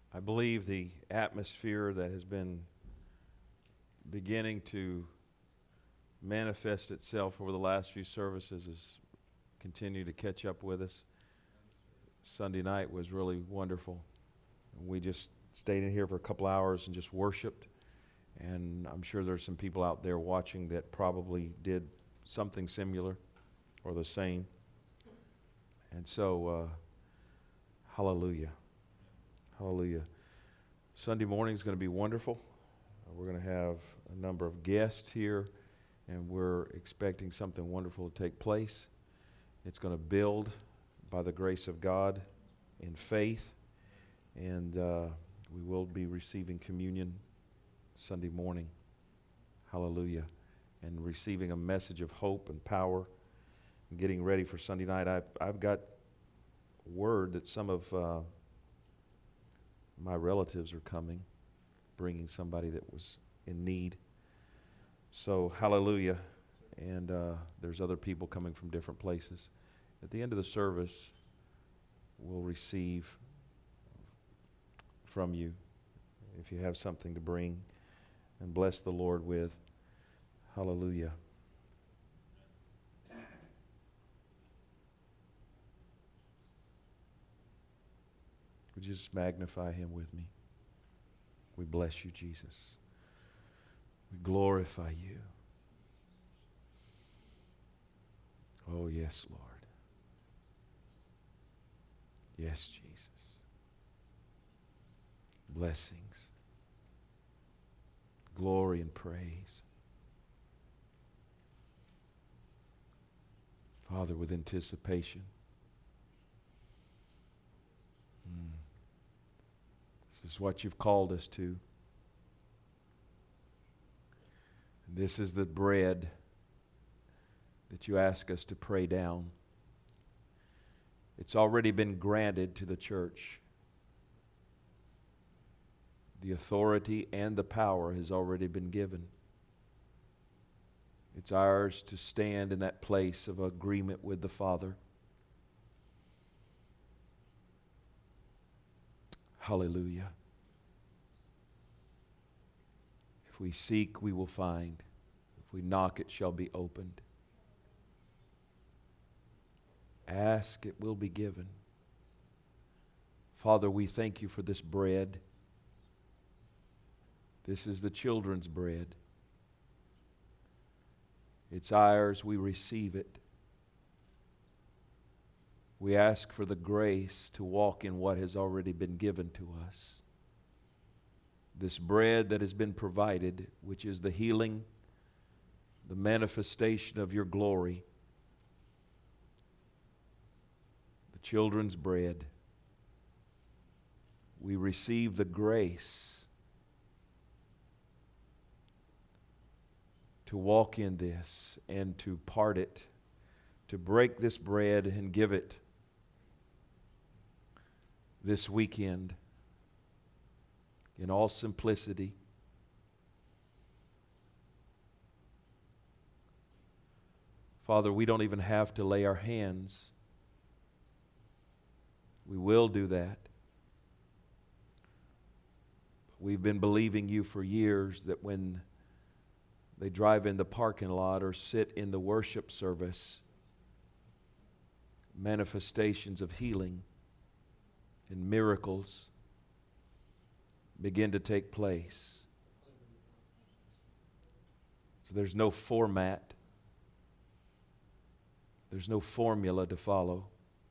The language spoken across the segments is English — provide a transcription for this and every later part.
I believe the atmosphere that has been beginning to manifest itself over the last few services has continued to catch up with us. Sunday night was really wonderful. We just stayed in here for a couple hours and just worshiped. And I'm sure there's some people out there watching that probably did something similar or the same. And so, hallelujah. Hallelujah. Sunday morning is going to be wonderful. We're going to have a number of guests here, and we're expecting something wonderful to take place. It's going to build by the grace of God in faith, and we will be receiving communion Sunday morning. Hallelujah. And receiving a message of hope and power and getting ready for Sunday night. I've got word that some of my relatives are coming, bringing somebody that was in need. So, hallelujah. And there's other people coming from different places. At the end of the service, we'll receive from you if you have something to bring and bless the Lord with. Hallelujah. Would you just magnify him with me? We bless you, Jesus. We glorify you. Oh, yes, Lord. Yes, Jesus. Blessings, glory and praise. Father, with anticipation. This is what you've called us to. And this is the bread that you ask us to pray down. It's already been granted to the church. The authority and the power has already been given. It's ours to stand in that place of agreement with the Father. Hallelujah. If we seek, we will find. If we knock, it shall be opened. Ask, it will be given. Father, we thank you for this bread. This is the children's bread. It's ours. We receive it. We ask for the grace to walk in what has already been given to us. This bread that has been provided, which is the healing, the manifestation of your glory. The children's bread. We receive the grace to walk in this and to part it, to break this bread and give it this weekend in all simplicity. Father, we don't even have to lay our hands. We will do that. We've been believing you for years that when they drive in the parking lot or sit in the worship service, manifestations of healing and miracles begin to take place. So there's no format. There's no formula to follow.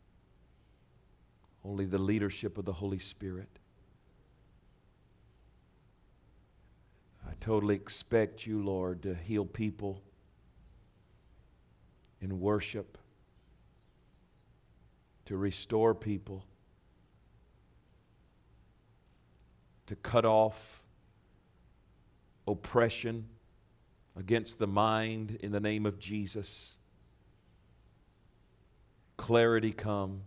Only the leadership of the Holy Spirit. I totally expect you, Lord, to heal people in worship, to restore people, to cut off oppression against the mind in the name of Jesus. Clarity come.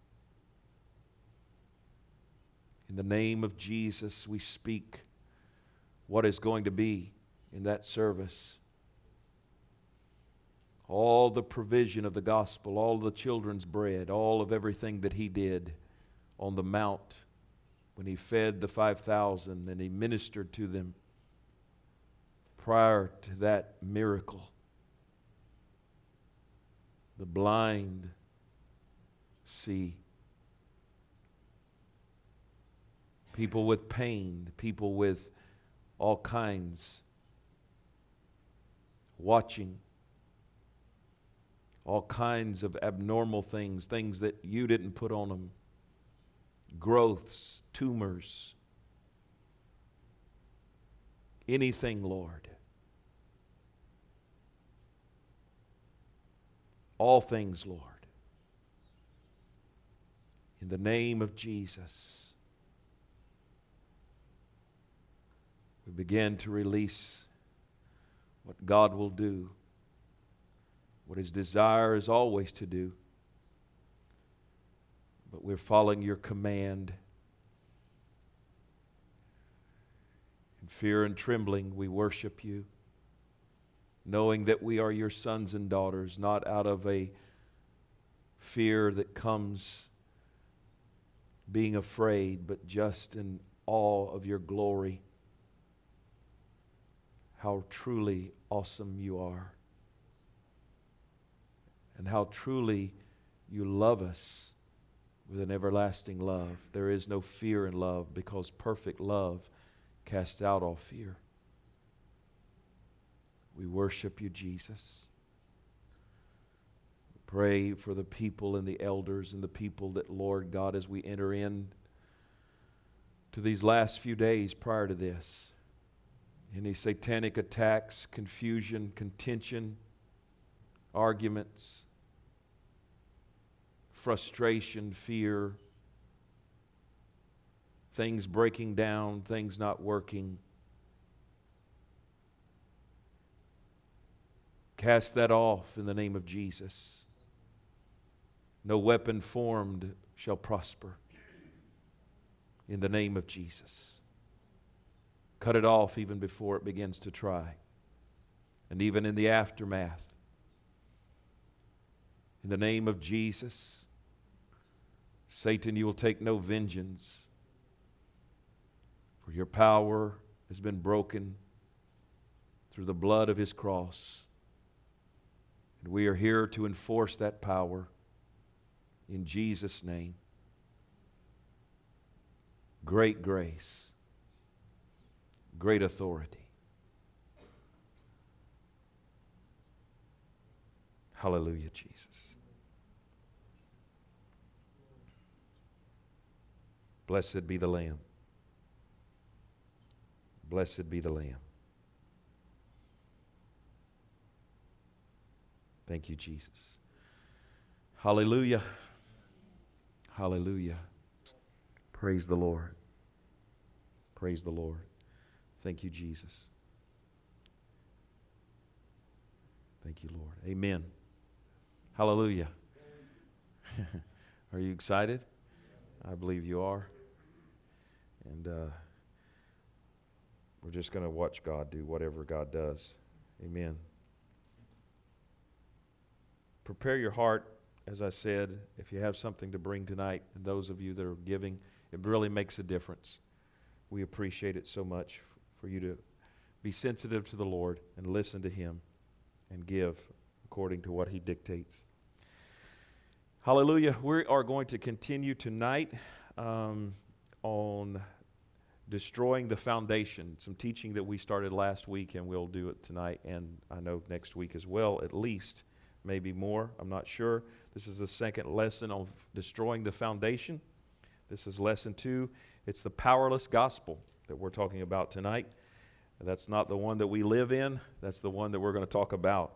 In the name of Jesus, we speak what is going to be in that service. All the provision of the gospel, all the children's bread, all of everything that he did on the mount when He fed the 5,000 and He ministered to them prior to that miracle. The blind see. People with pain, people with all kinds watching, all kinds of abnormal things, things that you didn't put on them, growths, tumors, anything, Lord. All things, Lord. In the name of Jesus, we begin to release what God will do, what His desire is always to do. But we're following Your command. In fear and trembling, we worship You, knowing that we are Your sons and daughters, not out of a fear that comes being afraid, but just in awe of Your glory. How truly awesome You are, and how truly You love us with an everlasting love. There is no fear in love, because perfect love casts out all fear. We worship You, Jesus. We pray for the people and the elders and the people that, Lord God, as we enter in to these last few days prior to this, any satanic attacks, confusion, contention, arguments, frustration, fear, things breaking down, things not working. Cast that off in the name of Jesus. No weapon formed shall prosper in the name of Jesus. Cut it off even before it begins to try, and even in the aftermath. In the name of Jesus, Satan, you will take no vengeance, for your power has been broken through the blood of His cross. And we are here to enforce that power in Jesus' name. Great grace, great authority. Hallelujah, Jesus. Blessed be the Lamb. Blessed be the Lamb. Thank you, Jesus. Hallelujah. Hallelujah. Praise the Lord. Praise the Lord. Thank you, Jesus. Thank you, Lord. Amen. Hallelujah. Are you excited? I believe you are. And we're just going to watch God do whatever God does. Amen. Prepare your heart, as I said, if you have something to bring tonight, and those of you that are giving, it really makes a difference. We appreciate it so much for you to be sensitive to the Lord and listen to Him and give according to what He dictates. Hallelujah. We are going to continue tonight on destroying the foundation, some teaching that we started last week, and we'll do it tonight, and I know next week as well, at least, maybe more, I'm not sure. This is the second lesson on destroying the foundation. This is lesson 2. It's the powerless gospel that we're talking about tonight. That's not the one that we live in. That's the one that we're going to talk about.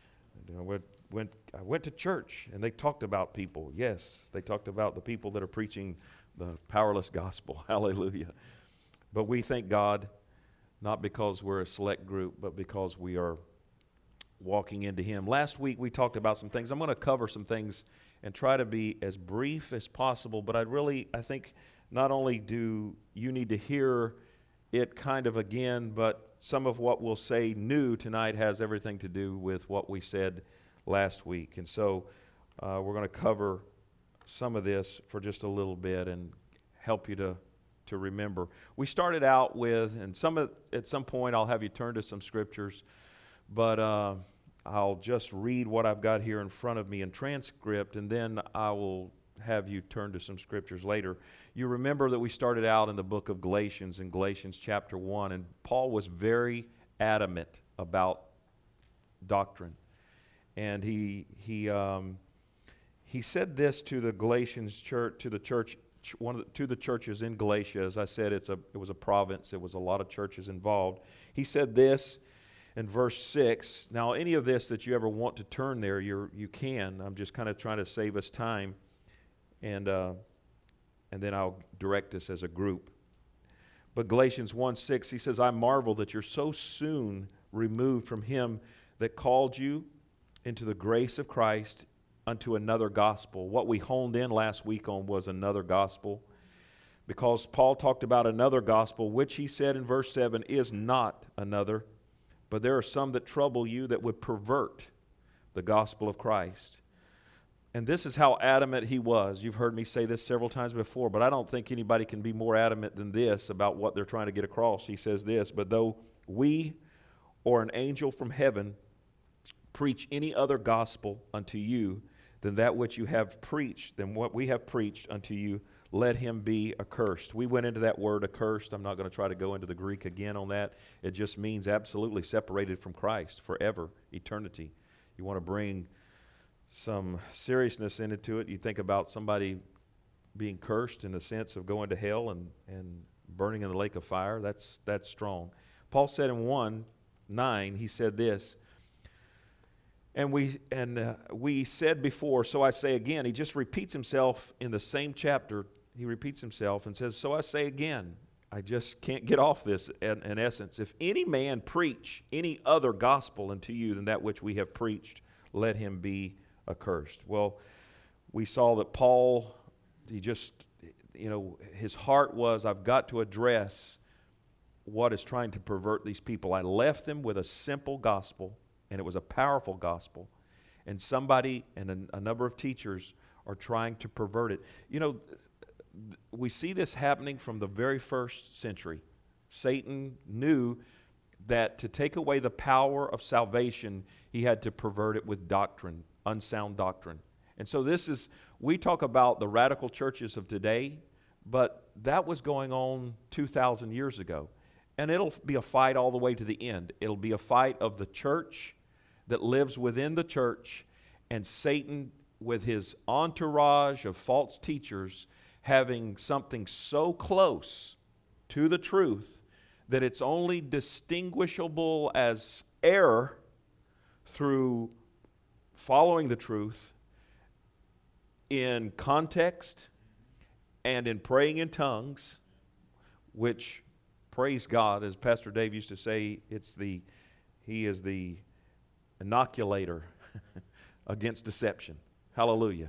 I went to church, and they talked about people. Yes, they talked about the people that are preaching the powerless gospel. Hallelujah. But we thank God, not because we're a select group, but because we are walking into Him. Last week we talked about some things. I'm going to cover some things and try to be as brief as possible, but I think not only do you need to hear it kind of again, but some of what we'll say new tonight has everything to do with what we said last week. And so we're going to cover some of this for just a little bit and help you to to remember. We started out with, and at some point I'll have you turn to some scriptures, but I'll just read what I've got here in front of me in transcript, and then I will have you turn to some scriptures later. You remember that we started out in the book of Galatians, in Galatians chapter 1, and Paul was very adamant about doctrine. And he said this to the Galatians church, to the churches in Galatia. As I said, it was a province. It was a lot of churches involved. He said this in verse 6. Now, any of this that you ever want to turn there, you can. I'm just kind of trying to save us time, and then I'll direct us as a group. But Galatians 1:6, he says, I marvel that you're so soon removed from him that called you into the grace of Christ unto another gospel. What we honed in last week on was another gospel, because Paul talked about another gospel, which he said in verse 7 is not another, but there are some that trouble you that would pervert the gospel of Christ. And this is how adamant he was. You've heard me say this several times before, but I don't think anybody can be more adamant than this about what they're trying to get across. He says this, but though we or an angel from heaven preach any other gospel unto you than that which you have preached, than what we have preached unto you, let him be accursed. We went into that word accursed. I'm not going to try to go into the Greek again on that. It just means absolutely separated from Christ forever, eternity. You want to bring some seriousness into it. You think about somebody being cursed in the sense of going to hell and burning in the lake of fire. That's strong. Paul said in 1:9, he said this, and we said before, so I say again. He just repeats himself in the same chapter. He repeats himself and says, so I say again. I just can't get off this in essence. If any man preach any other gospel unto you than that which we have preached, let him be accursed. Well, we saw that Paul, his heart was, I've got to address what is trying to pervert these people. I left them with a simple gospel, and it was a powerful gospel. And somebody and a number of teachers are trying to pervert it. We see this happening from the very first century. Satan knew that to take away the power of salvation, he had to pervert it with doctrine, unsound doctrine. And so we talk about the radical churches of today, but that was going on 2,000 years ago. And it'll be a fight all the way to the end. It'll be a fight of the church that lives within the church, and Satan with his entourage of false teachers having something so close to the truth that it's only distinguishable as error through following the truth in context and in praying in tongues, which, praise God, as Pastor Dave used to say, he is the inoculator against deception. Hallelujah.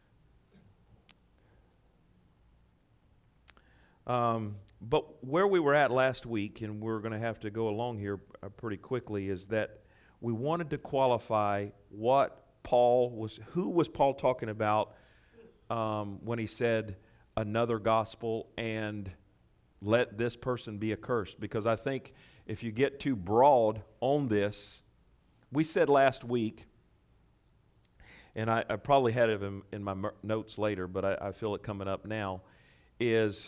But where we were at last week, and we're going to have to go along here pretty quickly, is that we wanted to qualify who was Paul talking about when he said another gospel and let this person be accursed. Because I think if you get too broad on this, we said last week, and I probably had it in my notes later, but I feel it coming up now, is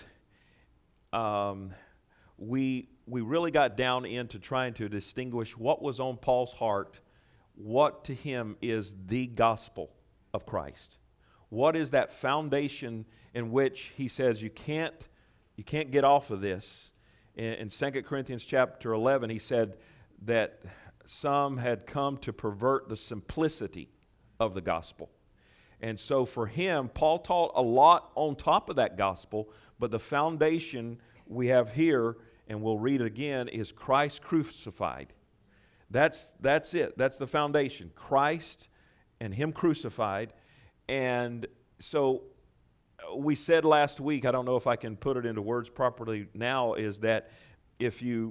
we really got down into trying to distinguish what was on Paul's heart, what to him is the gospel of Christ. What is that foundation in which he says you can't get off of this? In 2 Corinthians chapter 11, he said that some had come to pervert the simplicity of the gospel. And so for him, Paul taught a lot on top of that gospel, but the foundation we have here, and we'll read it again, is Christ crucified. That's it. That's the foundation. Christ and him crucified. And so we said last week, I don't know if I can put it into words properly now, is that if you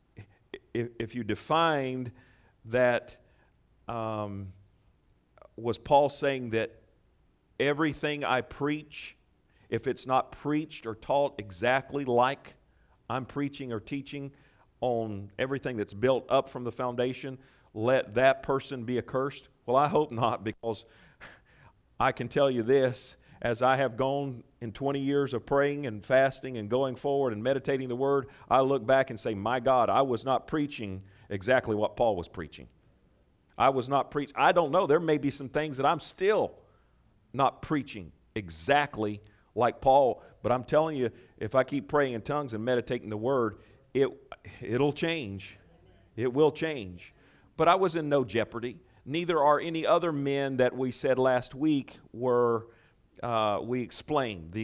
defined that, was Paul saying that everything I preach if it's not preached or taught exactly like I'm preaching or teaching on everything that's built up from the foundation, let that person be accursed? Well, I hope not, because I can tell you this, as I have gone in 20 years of praying and fasting and going forward and meditating the Word, I look back and say, my God, I was not preaching exactly what Paul was preaching. I was not preaching. I don't know. There may be some things that I'm still not preaching exactly like Paul, but I'm telling you, if I keep praying in tongues and meditating the Word, it'll change. It will change. But I was in no jeopardy. Neither are any other men that we said last week were, we explained.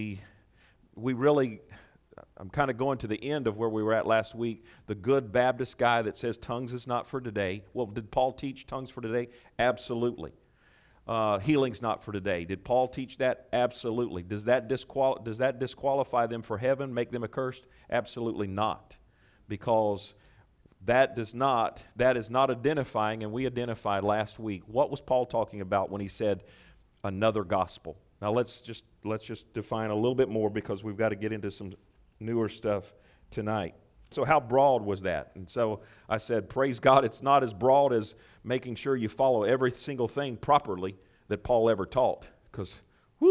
I'm kind of going to the end of where we were at last week. The good Baptist guy that says tongues is not for today. Well, did Paul teach tongues for today? Absolutely. Healing's not for today. Did Paul teach that? Absolutely. Does that disqualify them for heaven, make them accursed? Absolutely not. Because that is not identifying, and we identified last week. What was Paul talking about when he said another gospel? Now let's just define a little bit more, because we've got to get into some newer stuff tonight. So how broad was that? And so I said, praise God, it's not as broad as making sure you follow every single thing properly that Paul ever taught. Because,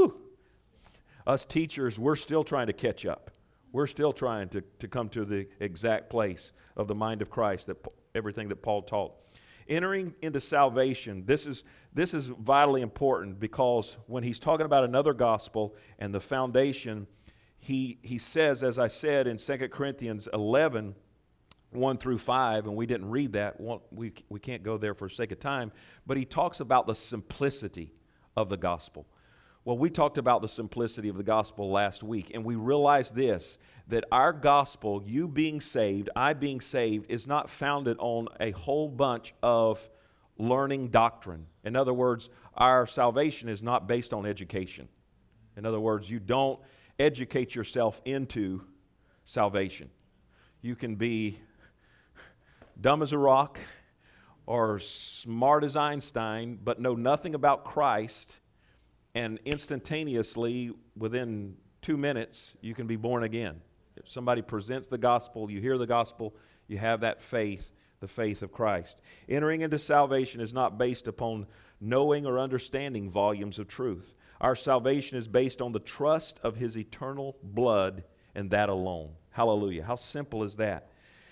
us teachers, we're still trying to catch up. We're still trying to come to the exact place of the mind of Christ, that everything that Paul taught. Entering into salvation, this is vitally important, because when he's talking about another gospel and the foundation, he says, as I said in 2 Corinthians 11, 1 through 5, and we didn't read that. We can't go there for sake of time, but he talks about the simplicity of the gospel. Well, we talked about the simplicity of the gospel last week, and we realized this, that our gospel, you being saved, I being saved, is not founded on a whole bunch of learning doctrine. In other words, our salvation is not based on education. In other words, you don't educate yourself into salvation. You can be dumb as a rock or smart as Einstein, but know nothing about Christ, and instantaneously, within 2 minutes, you can be born again. If somebody presents the gospel, you hear the gospel, you have that faith, the faith of Christ. Entering into salvation is not based upon knowing or understanding volumes of truth. Our salvation is based on the trust of His eternal blood, and that alone. Hallelujah. How simple is that?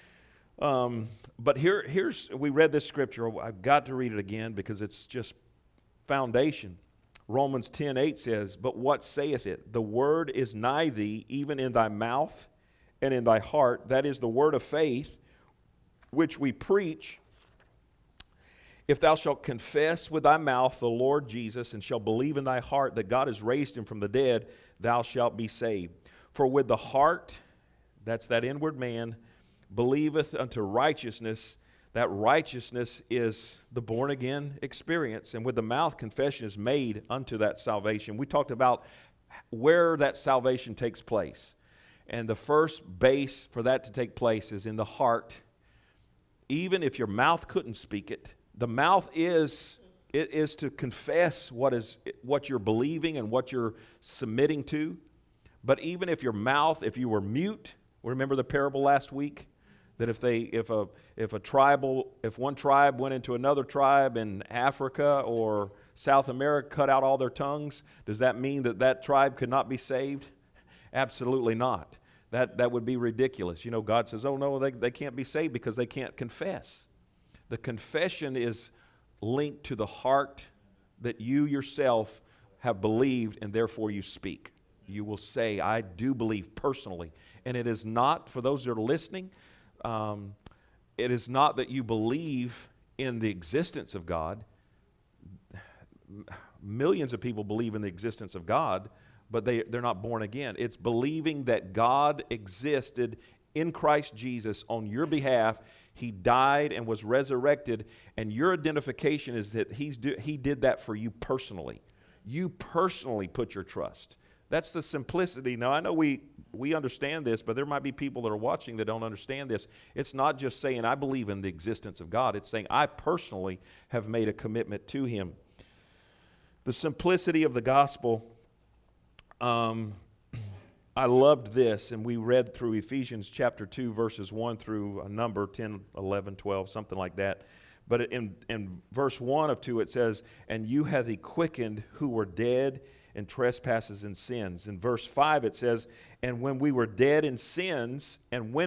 But we read this scripture. I've got to read it again because it's just foundation. Romans 10:8 says, "But what saith it? The word is nigh thee, even in thy mouth and in thy heart. That is the word of faith, which we preach. If thou shalt confess with thy mouth the Lord Jesus, and shalt believe in thy heart that God has raised him from the dead, thou shalt be saved. For with the heart," that's that inward man, "believeth unto righteousness." That righteousness is the born-again experience. And with the mouth, confession is made unto that salvation. We talked about where that salvation takes place. And the first base for that to take place is in the heart. Even if your mouth couldn't speak it, the mouth is to confess what you're believing and what you're submitting to. But even if you were mute, remember the parable last week? That if one tribe went into another tribe in Africa or South America, cut out all their tongues, does that mean that tribe could not be saved? Absolutely not. That would be ridiculous. You know, God says, oh no, they can't be saved because they can't confess. The confession is linked to the heart that you yourself have believed, and therefore you speak. You will say, I do believe personally. And it is not, for those that are listening, it is not that you believe in the existence of God. Millions of people believe in the existence of God, but they're not born again. It's believing that God existed in Christ Jesus on your behalf. He died and was resurrected, and your identification is that He did that for you personally. You personally put your trust. That's the simplicity. Now, I know we understand this, but there might be people that are watching that don't understand this. It's not just saying, I believe in the existence of God. It's saying, I personally have made a commitment to Him. The simplicity of the gospel, I loved this, and we read through Ephesians chapter 2, verses 1 through a number, 10, 11, 12, something like that. But in verse 1 of 2, it says, "And you hath he quickened who were dead in trespasses and sins." In verse 5, it says, "And when we were dead in sins,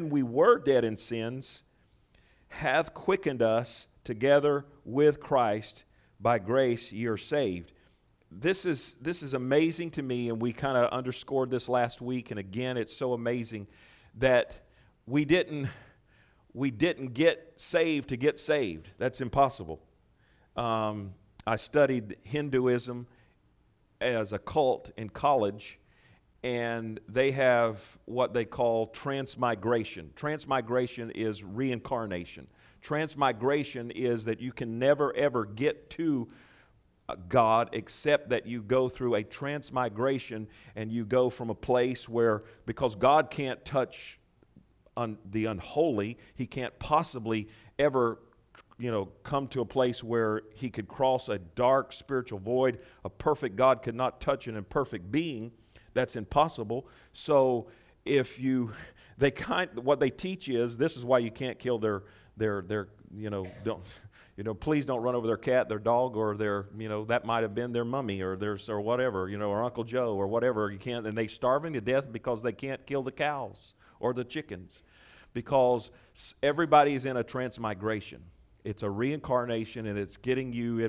hath quickened us together with Christ. By grace ye are saved." This is amazing to me, and we kind of underscored this last week. And again, it's so amazing that we didn't get saved to get saved. That's impossible. I studied Hinduism as a cult in college, and they have what they call transmigration. Transmigration is reincarnation. Transmigration is that you can never ever get to God except that you go through a transmigration, and you go from a place where, because God can't touch the unholy, he can't possibly ever come to a place where he could cross a dark spiritual void. A perfect God could not touch an imperfect being. That's impossible. So what they teach is, this is why you can't kill their please don't run over their cat, their dog, or that might have been their mummy or whatever, or Uncle Joe or whatever. You can't, and they starving to death because they can't kill the cows or the chickens, because everybody's in a transmigration. It's a reincarnation, and it's getting you.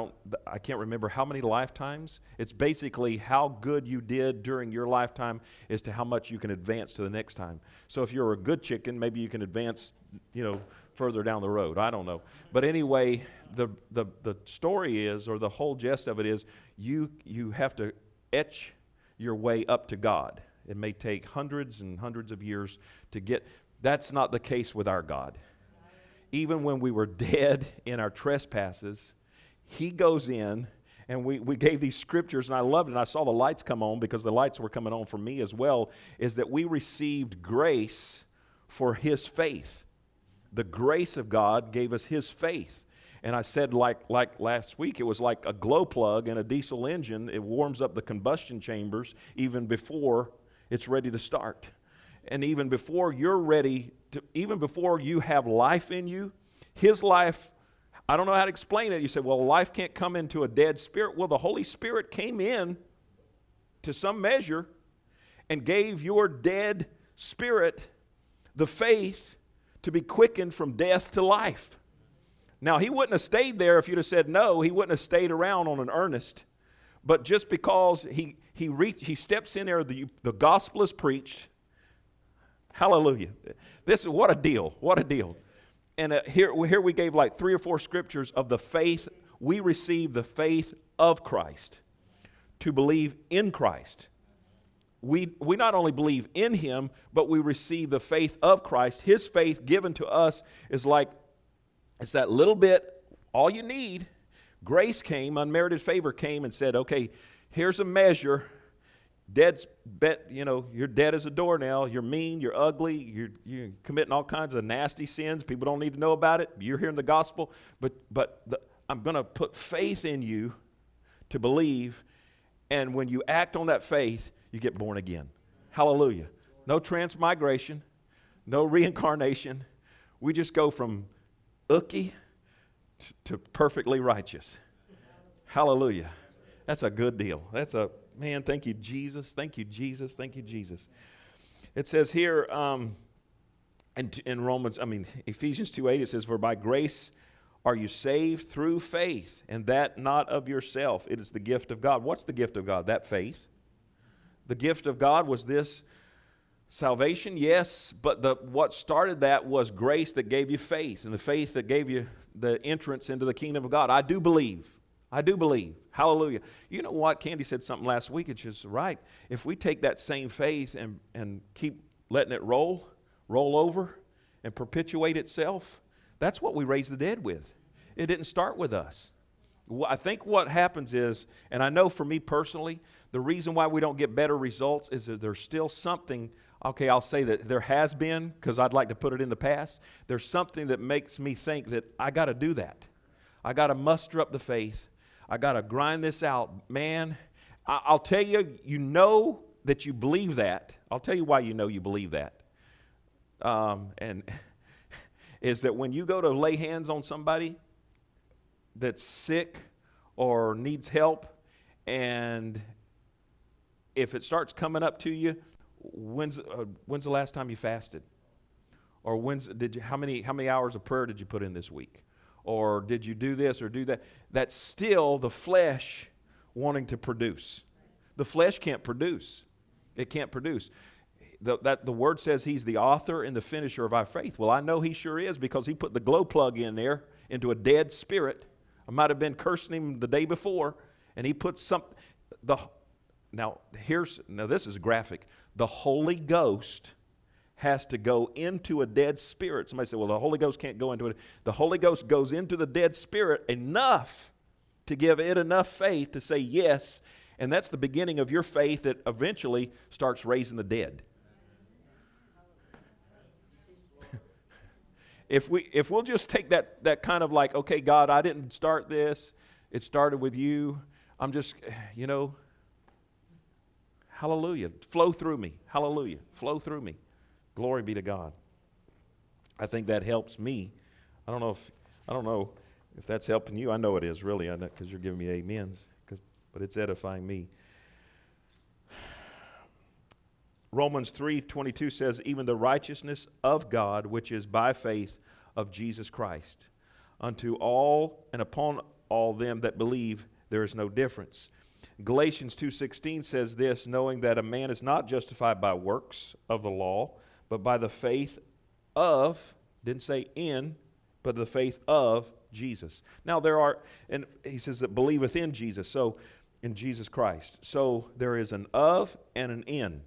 I can't remember how many lifetimes. It's basically how good you did during your lifetime as to how much you can advance to the next time. So if you're a good chicken, maybe you can advance, further down the road. I don't know. But anyway, the story is, or the whole gist of it is, you have to etch your way up to God. It may take hundreds and hundreds of years to get. That's not the case with our God. Even when we were dead in our trespasses, he goes in, and we gave these scriptures, and I loved it, and I saw the lights come on, because the lights were coming on for me as well, is that we received grace for his faith. The grace of God gave us his faith. And I said, like last week, it was like a glow plug in a diesel engine. It warms up the combustion chambers even before it's ready to start. And even before you're ready even before you have life in you, his life, I don't know how to explain it. You say, well, life can't come into a dead spirit. Well, the Holy Spirit came in to some measure and gave your dead spirit the faith to be quickened from death to life. Now, he wouldn't have stayed there if you'd have said no. He wouldn't have stayed around on an earnest. But just because he steps in there, the gospel is preached. Hallelujah. What a deal. What a deal. And here we gave like 3 or 4 scriptures of the faith. We receive the faith of Christ to believe in Christ. We not only believe in him, but we receive the faith of Christ. His faith given to us is like, it's that little bit, all you need. Grace came, unmerited favor came and said, okay, here's a measure. You're dead as a doornail. You're mean, you're ugly, you're committing all kinds of nasty sins. People don't need to know about it. You're hearing the gospel. But I'm going to put faith in you to believe. And when you act on that faith, you get born again. Hallelujah. No transmigration, no reincarnation. We just go from ookie to perfectly righteous. Hallelujah. That's a good deal. Man, thank you, Jesus. Thank you, Jesus. Thank you, Jesus. It says here in Ephesians 2:8, it says, "For by grace are you saved through faith, and that not of yourself. It is the gift of God." What's the gift of God? That faith. The gift of God was this salvation, yes, but what started that was grace that gave you faith, and the faith that gave you the entrance into the kingdom of God. I do believe. Hallelujah. You know what? Candy said something last week. It's just right. If we take that same faith and keep letting it roll over and perpetuate itself, that's what we raise the dead with. It didn't start with us. I think what happens is, and I know for me personally, the reason why we don't get better results is that there's still something. Okay, I'll say that there has been, because I'd like to put it in the past. There's something that makes me think that I got to do that. I got to muster up the faith. I got to grind this out. Man, I'll tell you, that you believe that. I'll tell you why you know you believe that. And is that when you go to lay hands on somebody that's sick or needs help, and if it starts coming up to you, when's the last time you fasted? Or how many hours of prayer did you put in this week? Or did you do this or do that? That's still the flesh wanting to produce. The flesh can't produce. It can't produce. The word says he's the author and the finisher of our faith. Well, I know he sure is, because he put the glow plug in there into a dead spirit. I might have been cursing him the day before, and he put Now this is graphic. The Holy Ghost has to go into a dead spirit. Somebody said, well, the Holy Ghost can't go into it. The Holy Ghost goes into the dead spirit enough to give it enough faith to say yes, and that's the beginning of your faith that eventually starts raising the dead. If we'll just take that kind of like, okay, God, I didn't start this. It started with you. I'm just, hallelujah. Flow through me. Hallelujah. Flow through me. Glory be to God. I think that helps me. I don't know if that's helping you. I know it is, really, because you're giving me amens. But it's edifying me. Romans 3:22 says, even the righteousness of God, which is by faith of Jesus Christ, unto all and upon all them that believe, there is no difference. Galatians 2:16 says this, knowing that a man is not justified by works of the law, but by the faith of, didn't say in, but the faith of Jesus. Now and he says that believeth in Jesus, so in Jesus Christ. So there is an of and an in.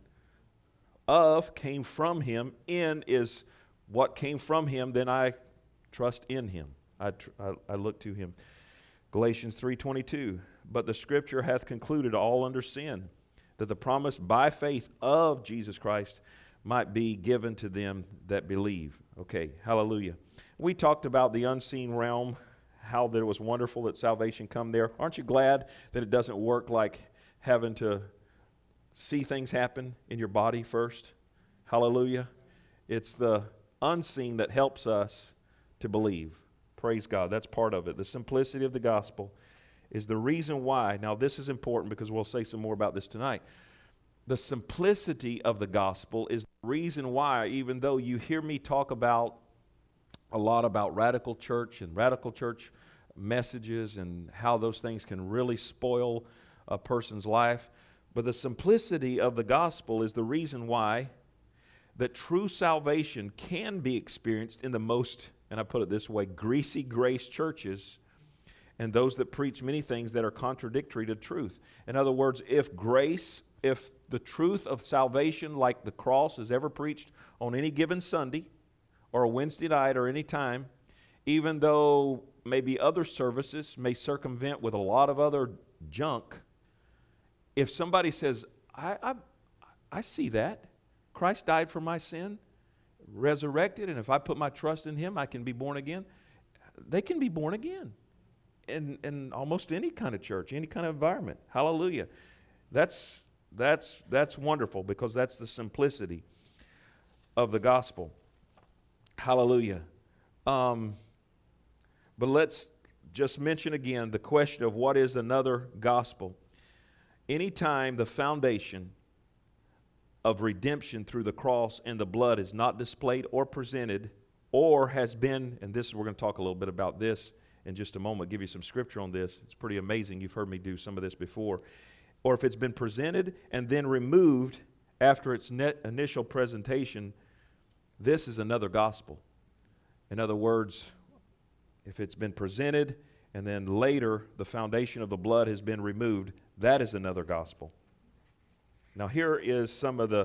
Of came from him. In is what came from him. Then I trust in him. I look to him. Galatians 3:22. But the Scripture hath concluded all under sin, that the promise by faith of Jesus Christ might be given to them that believe. Okay, hallelujah. We talked about the unseen realm, how that it was wonderful that salvation come there. Aren't you glad that it doesn't work like having to see things happen in your body first? Hallelujah. It's the unseen that helps us to believe. Praise God. That's part of it. The simplicity of the gospel is the reason why. Now, this is important because we'll say some more about this tonight. The simplicity of the gospel is the reason why, even though you hear me talk a lot about radical church and radical church messages and how those things can really spoil a person's life, but the simplicity of the gospel is the reason why that true salvation can be experienced in the most, and I put it this way, greasy grace churches and those that preach many things that are contradictory to truth. In other words, if the truth of salvation like the cross is ever preached on any given Sunday or a Wednesday night or any time, even though maybe other services may circumvent with a lot of other junk, if somebody says, I see that. Christ died for my sin, resurrected, and if I put my trust in him, I can be born again. They can be born again in almost any kind of church, any kind of environment. Hallelujah. That's wonderful because that's the simplicity of the gospel. Hallelujah. But let's just mention again the question of what is another gospel. Anytime the foundation of redemption through the cross and the blood is not displayed or presented or has been, and this we're going to talk a little bit about this in just a moment, give you some scripture on this. It's pretty amazing. You've heard me do some of this before. Or if it's been presented and then removed after its initial presentation, this is another gospel. In other words, if it's been presented and then later the foundation of the blood has been removed, that is another gospel. Now here is some of the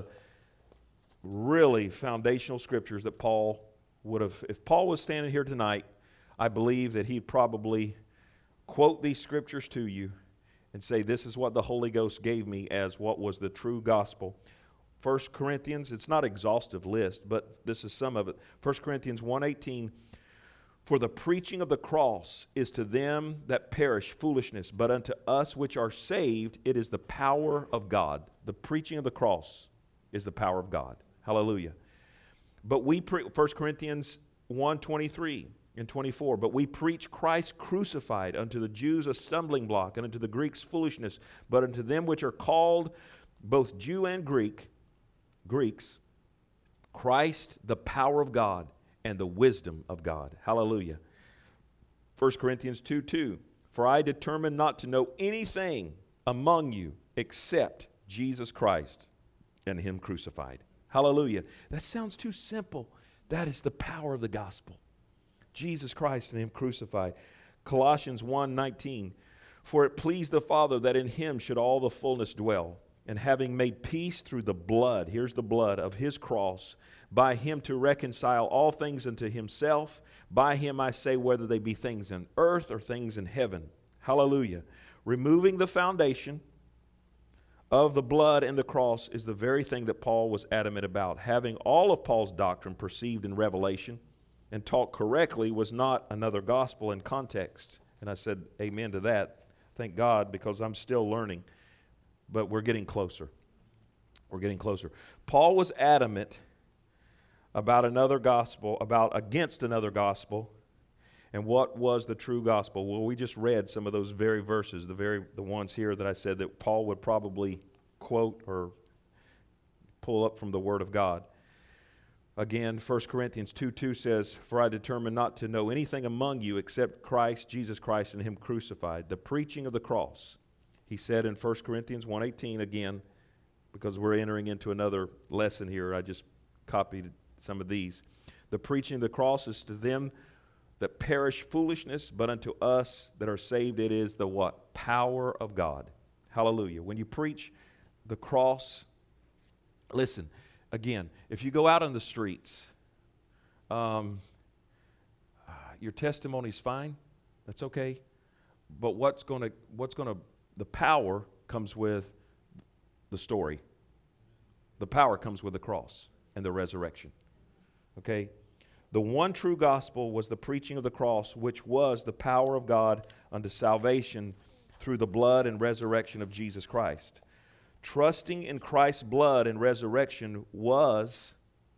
really foundational scriptures that Paul would have, if Paul was standing here tonight, I believe that he'd probably quote these scriptures to you and say, this is what the Holy Ghost gave me as what was the true gospel. 1 Corinthians, it's not an exhaustive list, but this is some of it. 1 Corinthians 1:18, For the preaching of the cross is to them that perish foolishness, but unto us which are saved it is the power of God. The preaching of the cross is the power of God. Hallelujah. But 1 Corinthians 1:23 and 24, but we preach Christ crucified, unto the Jews a stumbling block, and unto the Greeks foolishness, but unto them which are called, both Jew and Greeks, Christ the power of God and the wisdom of God. Hallelujah. 1 Corinthians 2:2, for I determined not to know anything among you except Jesus Christ and Him crucified. Hallelujah. That sounds too simple. That is the power of the gospel. Jesus Christ and Him crucified. Colossians 1:19, for it pleased the Father that in Him should all the fullness dwell, and having made peace through the blood, here's the blood of His cross, by Him to reconcile all things unto Himself. By Him I say, whether they be things in earth or things in heaven. Hallelujah. Removing the foundation of the blood and the cross is the very thing that Paul was adamant about. Having all of Paul's doctrine perceived in Revelation and taught correctly was not another gospel in context. And I said amen to that. Thank God, because I'm still learning. But we're getting closer. We're getting closer. Paul was adamant about against another gospel. And what was the true gospel? Well, we just read some of those very verses, the ones here that I said that Paul would probably quote or pull up from the Word of God. Again, 1 Corinthians 2:2 says, for I determined not to know anything among you except Christ, Jesus Christ, and Him crucified. The preaching of the cross. He said in 1 Corinthians 1:18 again, because we're entering into another lesson here. I just copied some of these. The preaching of the cross is to them that perish foolishness, but unto us that are saved it is the what? Power of God. Hallelujah. When you preach the cross, listen, again, if you go out on the streets, your testimony's fine. That's okay. But the power comes with the story. The power comes with the cross and the resurrection. Okay? The one true gospel was the preaching of the cross, which was the power of God unto salvation through the blood and resurrection of Jesus Christ. Trusting in Christ's blood and resurrection was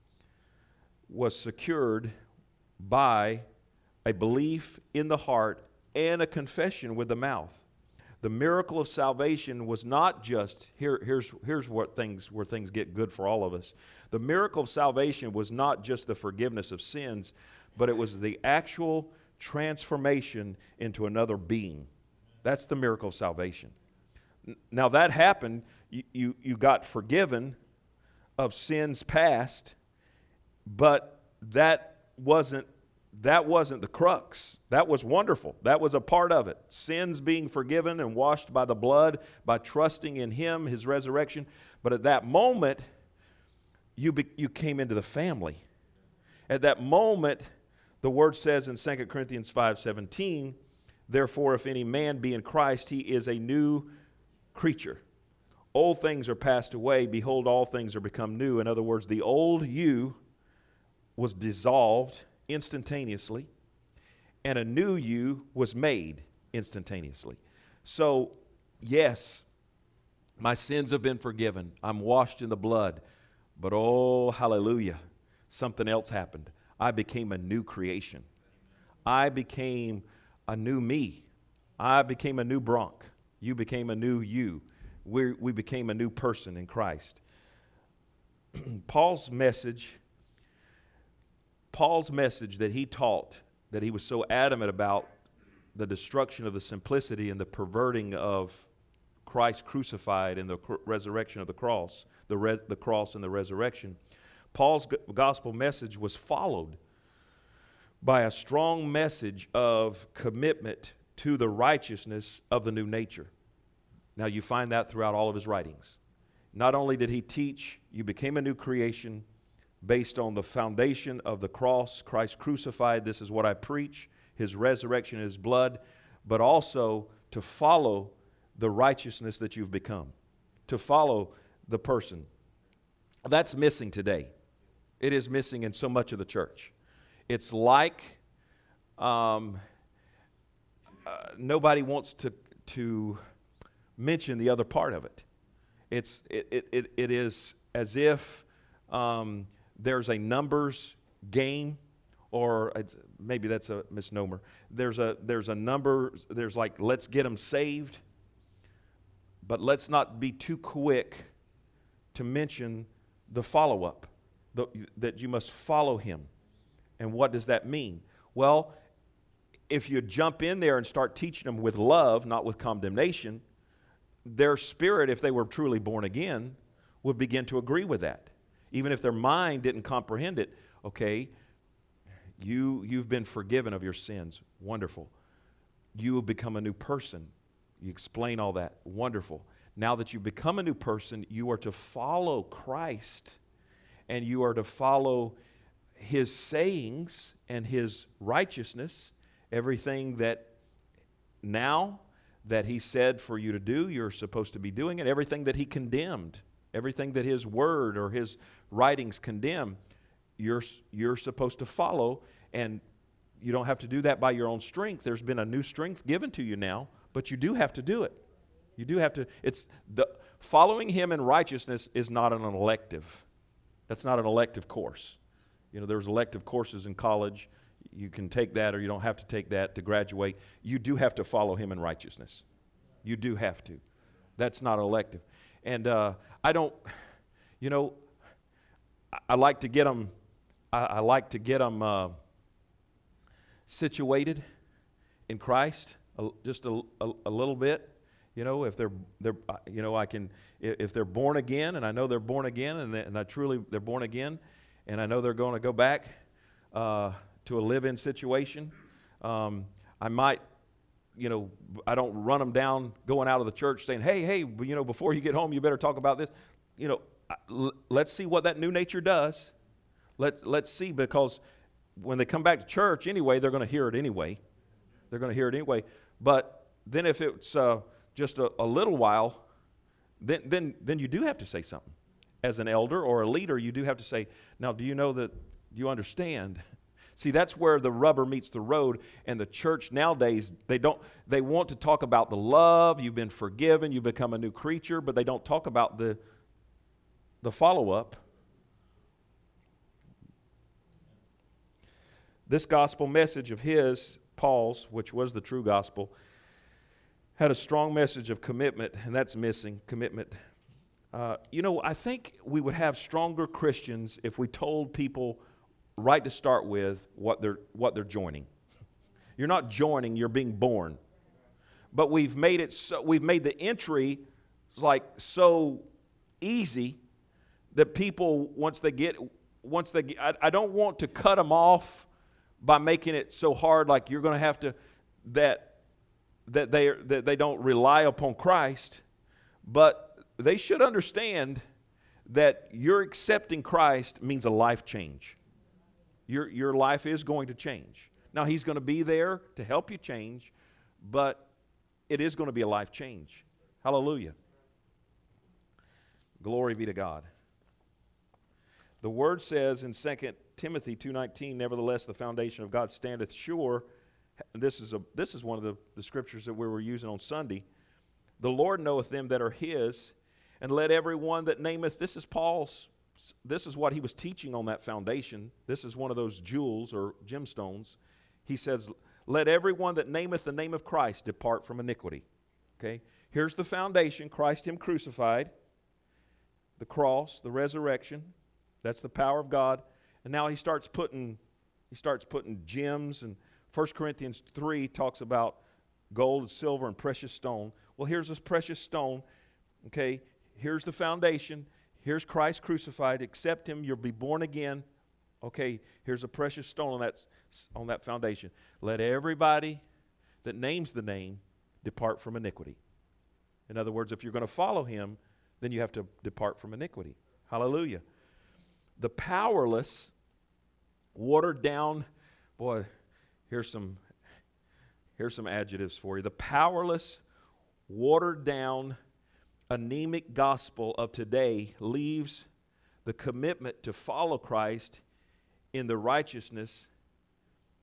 secured by a belief in the heart and a confession with the mouth. The miracle of salvation was not just, here's where things get good for all of us. The miracle of salvation was not just the forgiveness of sins, but it was the actual transformation into another being. That's the miracle of salvation. Now that happened, you got forgiven of sins past, but that wasn't the crux. That was wonderful. That was a part of it. Sins being forgiven and washed by the blood, by trusting in Him, His resurrection. But at that moment, you came into the family. At that moment, the Word says in 2 Corinthians 5:17, therefore, if any man be in Christ, he is a new creature. Old things are passed away. Behold, all things are become new. In other words, the old you was dissolved instantaneously, and a new you was made instantaneously. So, yes, my sins have been forgiven. I'm washed in the blood. But oh, hallelujah, something else happened. I became a new creation. I became a new me. I became a new Bronc. You became a new you. We became a new person in Christ. Paul's message that he taught, that he was so adamant about the destruction of the simplicity and the perverting of Christ crucified and the resurrection of the cross, the cross and the resurrection. Paul's gospel message was followed by a strong message of commitment to the righteousness of the new nature. Now you find that throughout all of his writings. Not only did he teach, you became a new creation based on the foundation of the cross, Christ crucified, this is what I preach, His resurrection and His blood, but also to follow the righteousness that you've become, to follow the person. That's missing today. It is missing in so much of the church. It's like nobody wants to mention the other part of it. It is as if there's a numbers game, or maybe that's a misnomer. There's a number. There's like, let's get them saved, but let's not be too quick to mention the follow-up, that you must follow him. And what does that mean? Well, if you jump in there and start teaching them with love, not with condemnation, their spirit, if they were truly born again, would begin to agree with that. Even if their mind didn't comprehend it. Okay, you've been forgiven of your sins. Wonderful. You have become a new person. You explain all that. Wonderful. Now that you've become a new person, you are to follow Christ, and you are to follow his sayings and his righteousness. Everything that now that he said for you to do, you're supposed to be doing it. Everything that he condemned, everything that his word or his writings condemn, you're supposed to follow. And you don't have to do that by your own strength. There's been a new strength given to you now, but you do have to do it. You do have to. Following him in righteousness is not an elective. That's not an elective course. You know, there's elective courses in college. You can take that, or you don't have to take that to graduate. You do have to follow him in righteousness. You do have to. That's not elective. And I don't, you know, I like to get them, I like to get them situated in Christ just a little bit. You know, if they're you know, if they're born again, and I know they're born again, and they're born again, and I know they're going to go back to a live-in situation, I might, you know, I don't run them down going out of the church saying, hey, you know, before you get home, you better talk about this. You know, let's see what that new nature does. Let's see, because when they come back to church anyway, they're going to hear it anyway. They're going to hear it anyway. But then if it's just a little while, then you do have to say something. As an elder or a leader, you do have to say, now, do you know that you understand? See, that's where the rubber meets the road. And the church nowadays, they want to talk about the love, you've been forgiven, you've become a new creature, but they don't talk about the follow-up. This gospel message of his, Paul's, which was the true gospel, had a strong message of commitment, and that's missing, commitment. You know, I think we would have stronger Christians if we told people right to start with what they're joining. You're not joining, you're being born. But we've made the entry like so easy that people I don't want to cut them off by making it so hard, like you're going to have to that they don't rely upon Christ, but they should understand that you're accepting Christ means a life change. Your life is going to change. Now, he's going to be there to help you change, but it is going to be a life change. Hallelujah. Glory be to God. The word says in 2 Timothy 2:19, nevertheless, the foundation of God standeth sure. This is one of the scriptures that we were using on Sunday. The Lord knoweth them that are his, and let everyone that nameth, this is what he was teaching on that foundation. This is one of those jewels or gemstones. He says, let everyone that nameth the name of Christ depart from iniquity. Okay? Here's the foundation, Christ him crucified, the cross, the resurrection. That's the power of God. And now he starts putting gems, and 1 Corinthians 3 talks about gold and silver and precious stone. Well, here's this precious stone. Okay? Here's the foundation. Here's Christ crucified. Accept him. You'll be born again. Okay, here's a precious stone on that foundation. Let everybody that names the name depart from iniquity. In other words, if you're going to follow him, then you have to depart from iniquity. Hallelujah. The powerless, watered down, boy, here's some adjectives for you. The powerless, watered down, anemic gospel of today leaves the commitment to follow Christ in the righteousness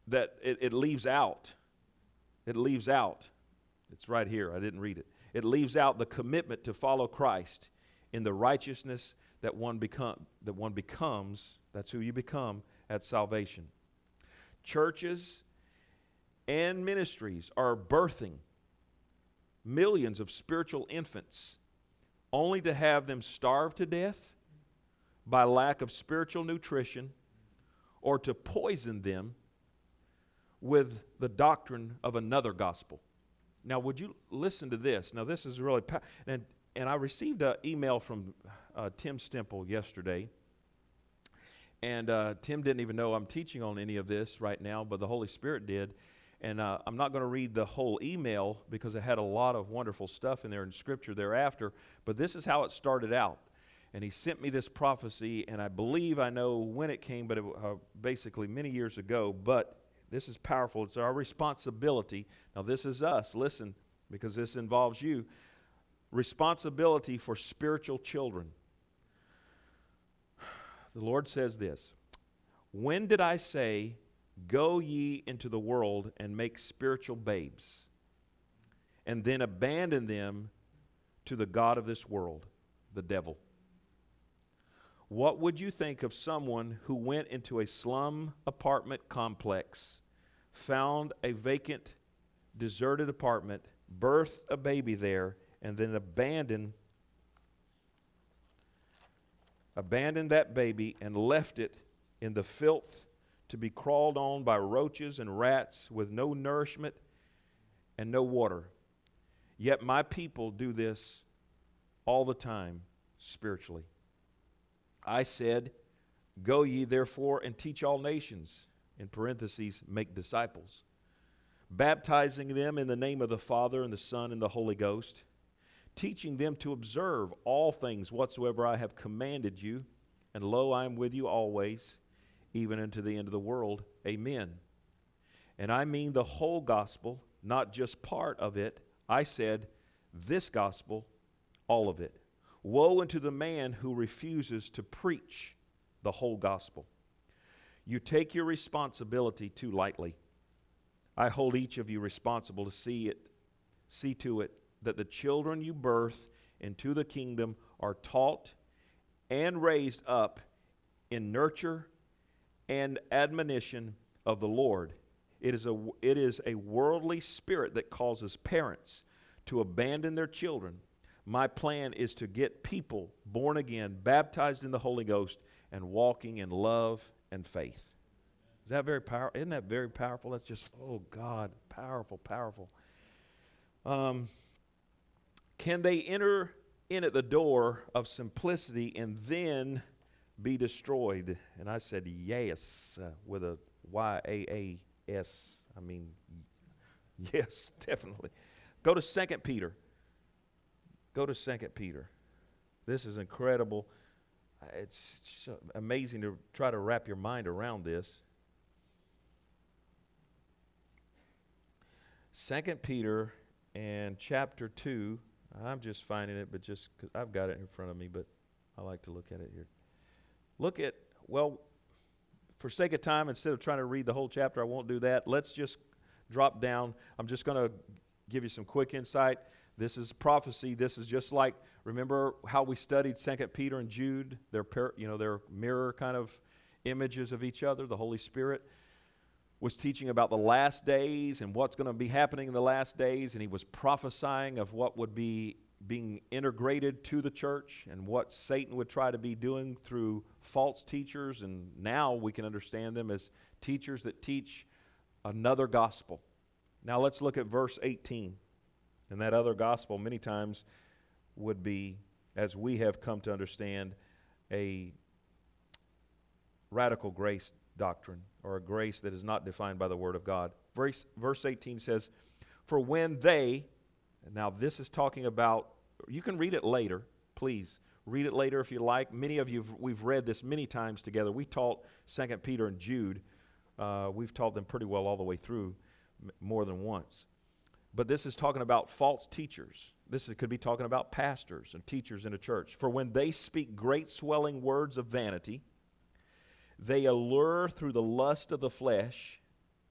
that it leaves out. It leaves out. It's right here. I didn't read it. It leaves out the commitment to follow Christ in the righteousness that one becomes. That's who you become at salvation. Churches and ministries are birthing millions of spiritual infants only to have them starve to death by lack of spiritual nutrition, or to poison them with the doctrine of another gospel. Now, would you listen to this? Now, this is really and I received an email from Tim Stemple yesterday, and Tim didn't even know I'm teaching on any of this right now, but the Holy Spirit did. And I'm not going to read the whole email because it had a lot of wonderful stuff in there in Scripture thereafter, but this is how it started out. And he sent me this prophecy, and I believe I know when it came, but it basically many years ago. But this is powerful. It's our responsibility. Now, this is us. Listen, because this involves you. Responsibility for spiritual children. The Lord says this, "When did I say, go ye into the world and make spiritual babes, and then abandon them to the god of this world, the devil? What would you think of someone who went into a slum apartment complex, found a vacant, deserted apartment, birthed a baby there, and then abandoned that baby and left it in the filth to be crawled on by roaches and rats with no nourishment and no water? Yet my people do this all the time spiritually. I said, go ye therefore and teach all nations," in parentheses, make disciples, "baptizing them in the name of the Father and the Son and the Holy Ghost, teaching them to observe all things whatsoever I have commanded you. And lo, I am with you always, even unto the end of the world. Amen." And I mean the whole gospel, not just part of it. I said, this gospel, all of it. Woe unto the man who refuses to preach the whole gospel. You take your responsibility too lightly. I hold each of you responsible to see to it that the children you birth into the kingdom are taught and raised up in nurture and admonition of the Lord. It is a worldly spirit that causes parents to abandon their children. My plan is to get people born again, baptized in the Holy Ghost, and walking in love and faith. Is that very powerful? Isn't that very powerful? That's just, oh God, powerful, powerful. Can they enter in at the door of simplicity and then be destroyed? And I said, yes, with a Y-A-A-S. I mean, yes, definitely. Go to 2 Peter. Go to 2 Peter. This is incredible. It's just amazing to try to wrap your mind around this. 2 Peter and chapter 2. I'm just finding it, but just because I've got it in front of me, but I like to look at it here. Look at, well, for sake of time, instead of trying to read the whole chapter, I won't do that. Let's just drop down. I'm just going to give you some quick insight. This is prophecy. This is just like, remember how we studied 2 Peter and Jude? They're mirror kind of images of each other. The Holy Spirit was teaching about the last days and what's going to be happening in the last days, and he was prophesying of what would be being integrated to the church and what Satan would try to be doing through false teachers, and now we can understand them as teachers that teach another gospel. Now let's look at verse 18. And that other gospel many times would be, as we have come to understand, a radical grace doctrine, or a grace that is not defined by the Word of God. Verse 18 says, "For when they," now this is talking about, you can read it later, please. Read it later if you like. Many of you, we've read this many times together. We taught 2 Peter and Jude. We've taught them pretty well all the way through, more than once. But this is talking about false teachers. Could be talking about pastors and teachers in a church. "For when they speak great swelling words of vanity, they allure through the lust of the flesh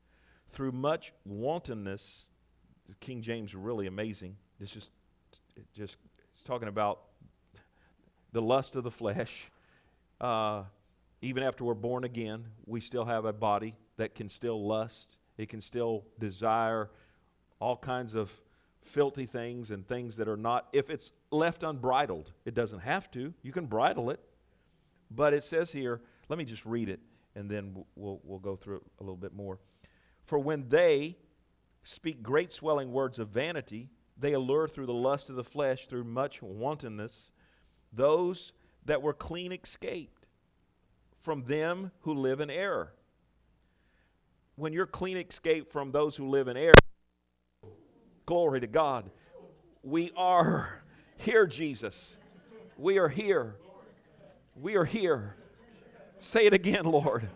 through much wantonness. King James really amazing. It's talking about the lust of the flesh. Even after we're born again, we still have a body that can still lust. It can still desire all kinds of filthy things and things that are not, if it's left unbridled. It doesn't have to. You can bridle it. But it says here, let me just read it, and then we'll go through it a little bit more. For when they speak great swelling words of vanity, they allure through the lust of the flesh, through much wantonness, those that were clean escaped from them who live in error. When you're clean escaped from those who live in error, glory to God. We are here, Jesus. We are here. We are here. Say it again, Lord.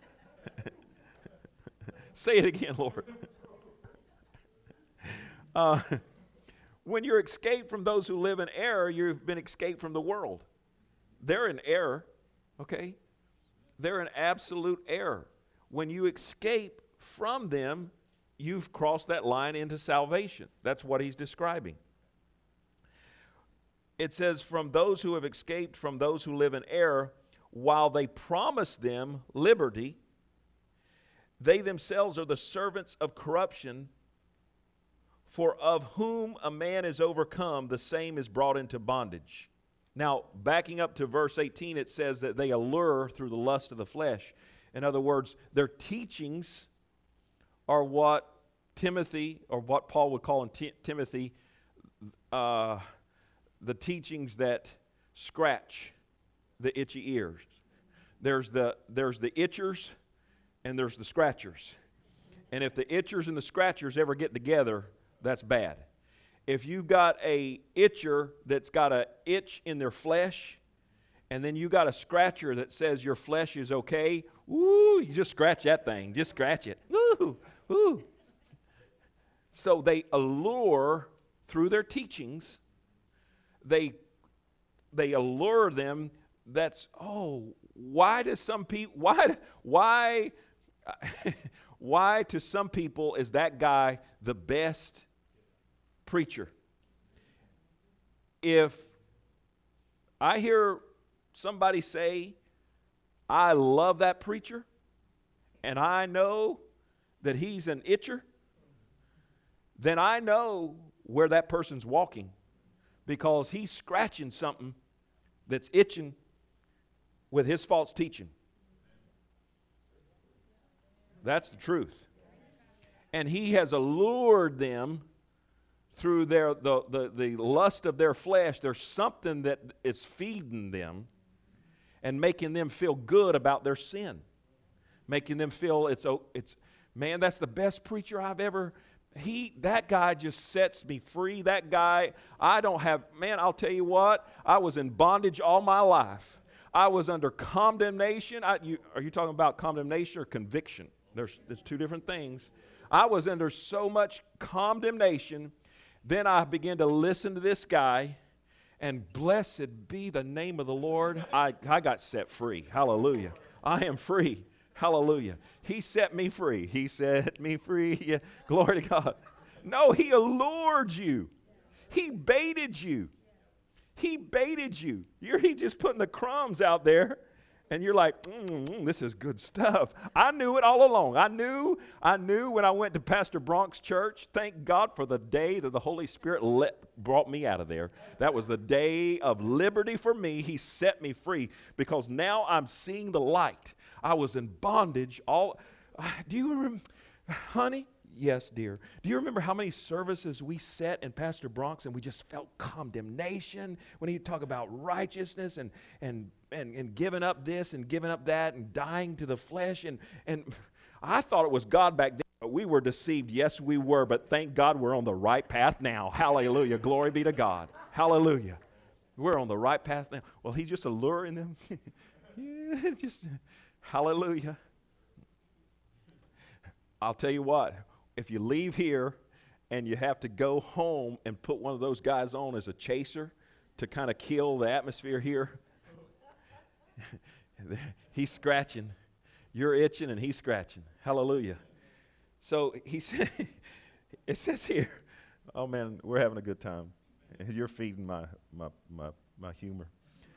Say it again, Lord. When you're escaped from those who live in error, you've been escaped from the world. They're in error, okay? They're in absolute error. When you escape from them, you've crossed that line into salvation. That's what he's describing. It says, from those who have escaped from those who live in error, while they promise them liberty, they themselves are the servants of corruption, for of whom a man is overcome, the same is brought into bondage. Now, backing up to verse 18, it says that they allure through the lust of the flesh. In other words, their teachings are what Timothy, or what Paul would call in Timothy, the teachings that scratch the itchy ears. There's the itchers and there's the scratchers. And if the itchers and the scratchers ever get together, that's bad. If you've got a itcher that's got an itch in their flesh, and then you got a scratcher that says your flesh is okay, woo, you just scratch that thing. Just scratch it. Woo, woo. So they allure through their teachings. They allure them. That's, why to some people is that guy the best preacher? If I hear somebody say, I love that preacher, and I know that he's an itcher, then I know where that person's walking, because he's scratching something that's itching with his false teaching. That's the truth. And he has allured them through the lust of their flesh. There's something that is feeding them and making them feel good about their sin. Making them feel it's man, that's the best preacher I've ever. That guy just sets me free. That guy, I'll tell you what, I was in bondage all my life. I was under condemnation. Are you talking about condemnation or conviction? There's two different things. I was under so much condemnation. Then I began to listen to this guy, and blessed be the name of the Lord. I got set free. Hallelujah. I am free. Hallelujah. He set me free. He set me free. Yeah. Glory to God. No, he allured you. He baited you. He baited you. He just putting the crumbs out there, and you're like, this is good stuff. I knew it all along. I knew when I went to Pastor Bronk's church. Thank God for the day that the Holy Spirit brought me out of there. That was the day of liberty for me. He set me free, because now I'm seeing the light. I was in bondage. Do you remember, honey? Yes, dear. Do you remember how many services we sat in Pastor Bronk's and we just felt condemnation when he talked about righteousness and giving up this and giving up that and dying to the flesh? And I thought it was God back then, but we were deceived. Yes, we were, but thank God we're on the right path now. Hallelujah. Glory be to God. Hallelujah. We're on the right path now. Well, he's just alluring them. Yeah, just hallelujah. I'll tell you what. If you leave here and you have to go home and put one of those guys on as a chaser to kind of kill the atmosphere here, he's scratching. You're itching and he's scratching. Hallelujah. So he said, it says here, oh man, we're having a good time. You're feeding my humor.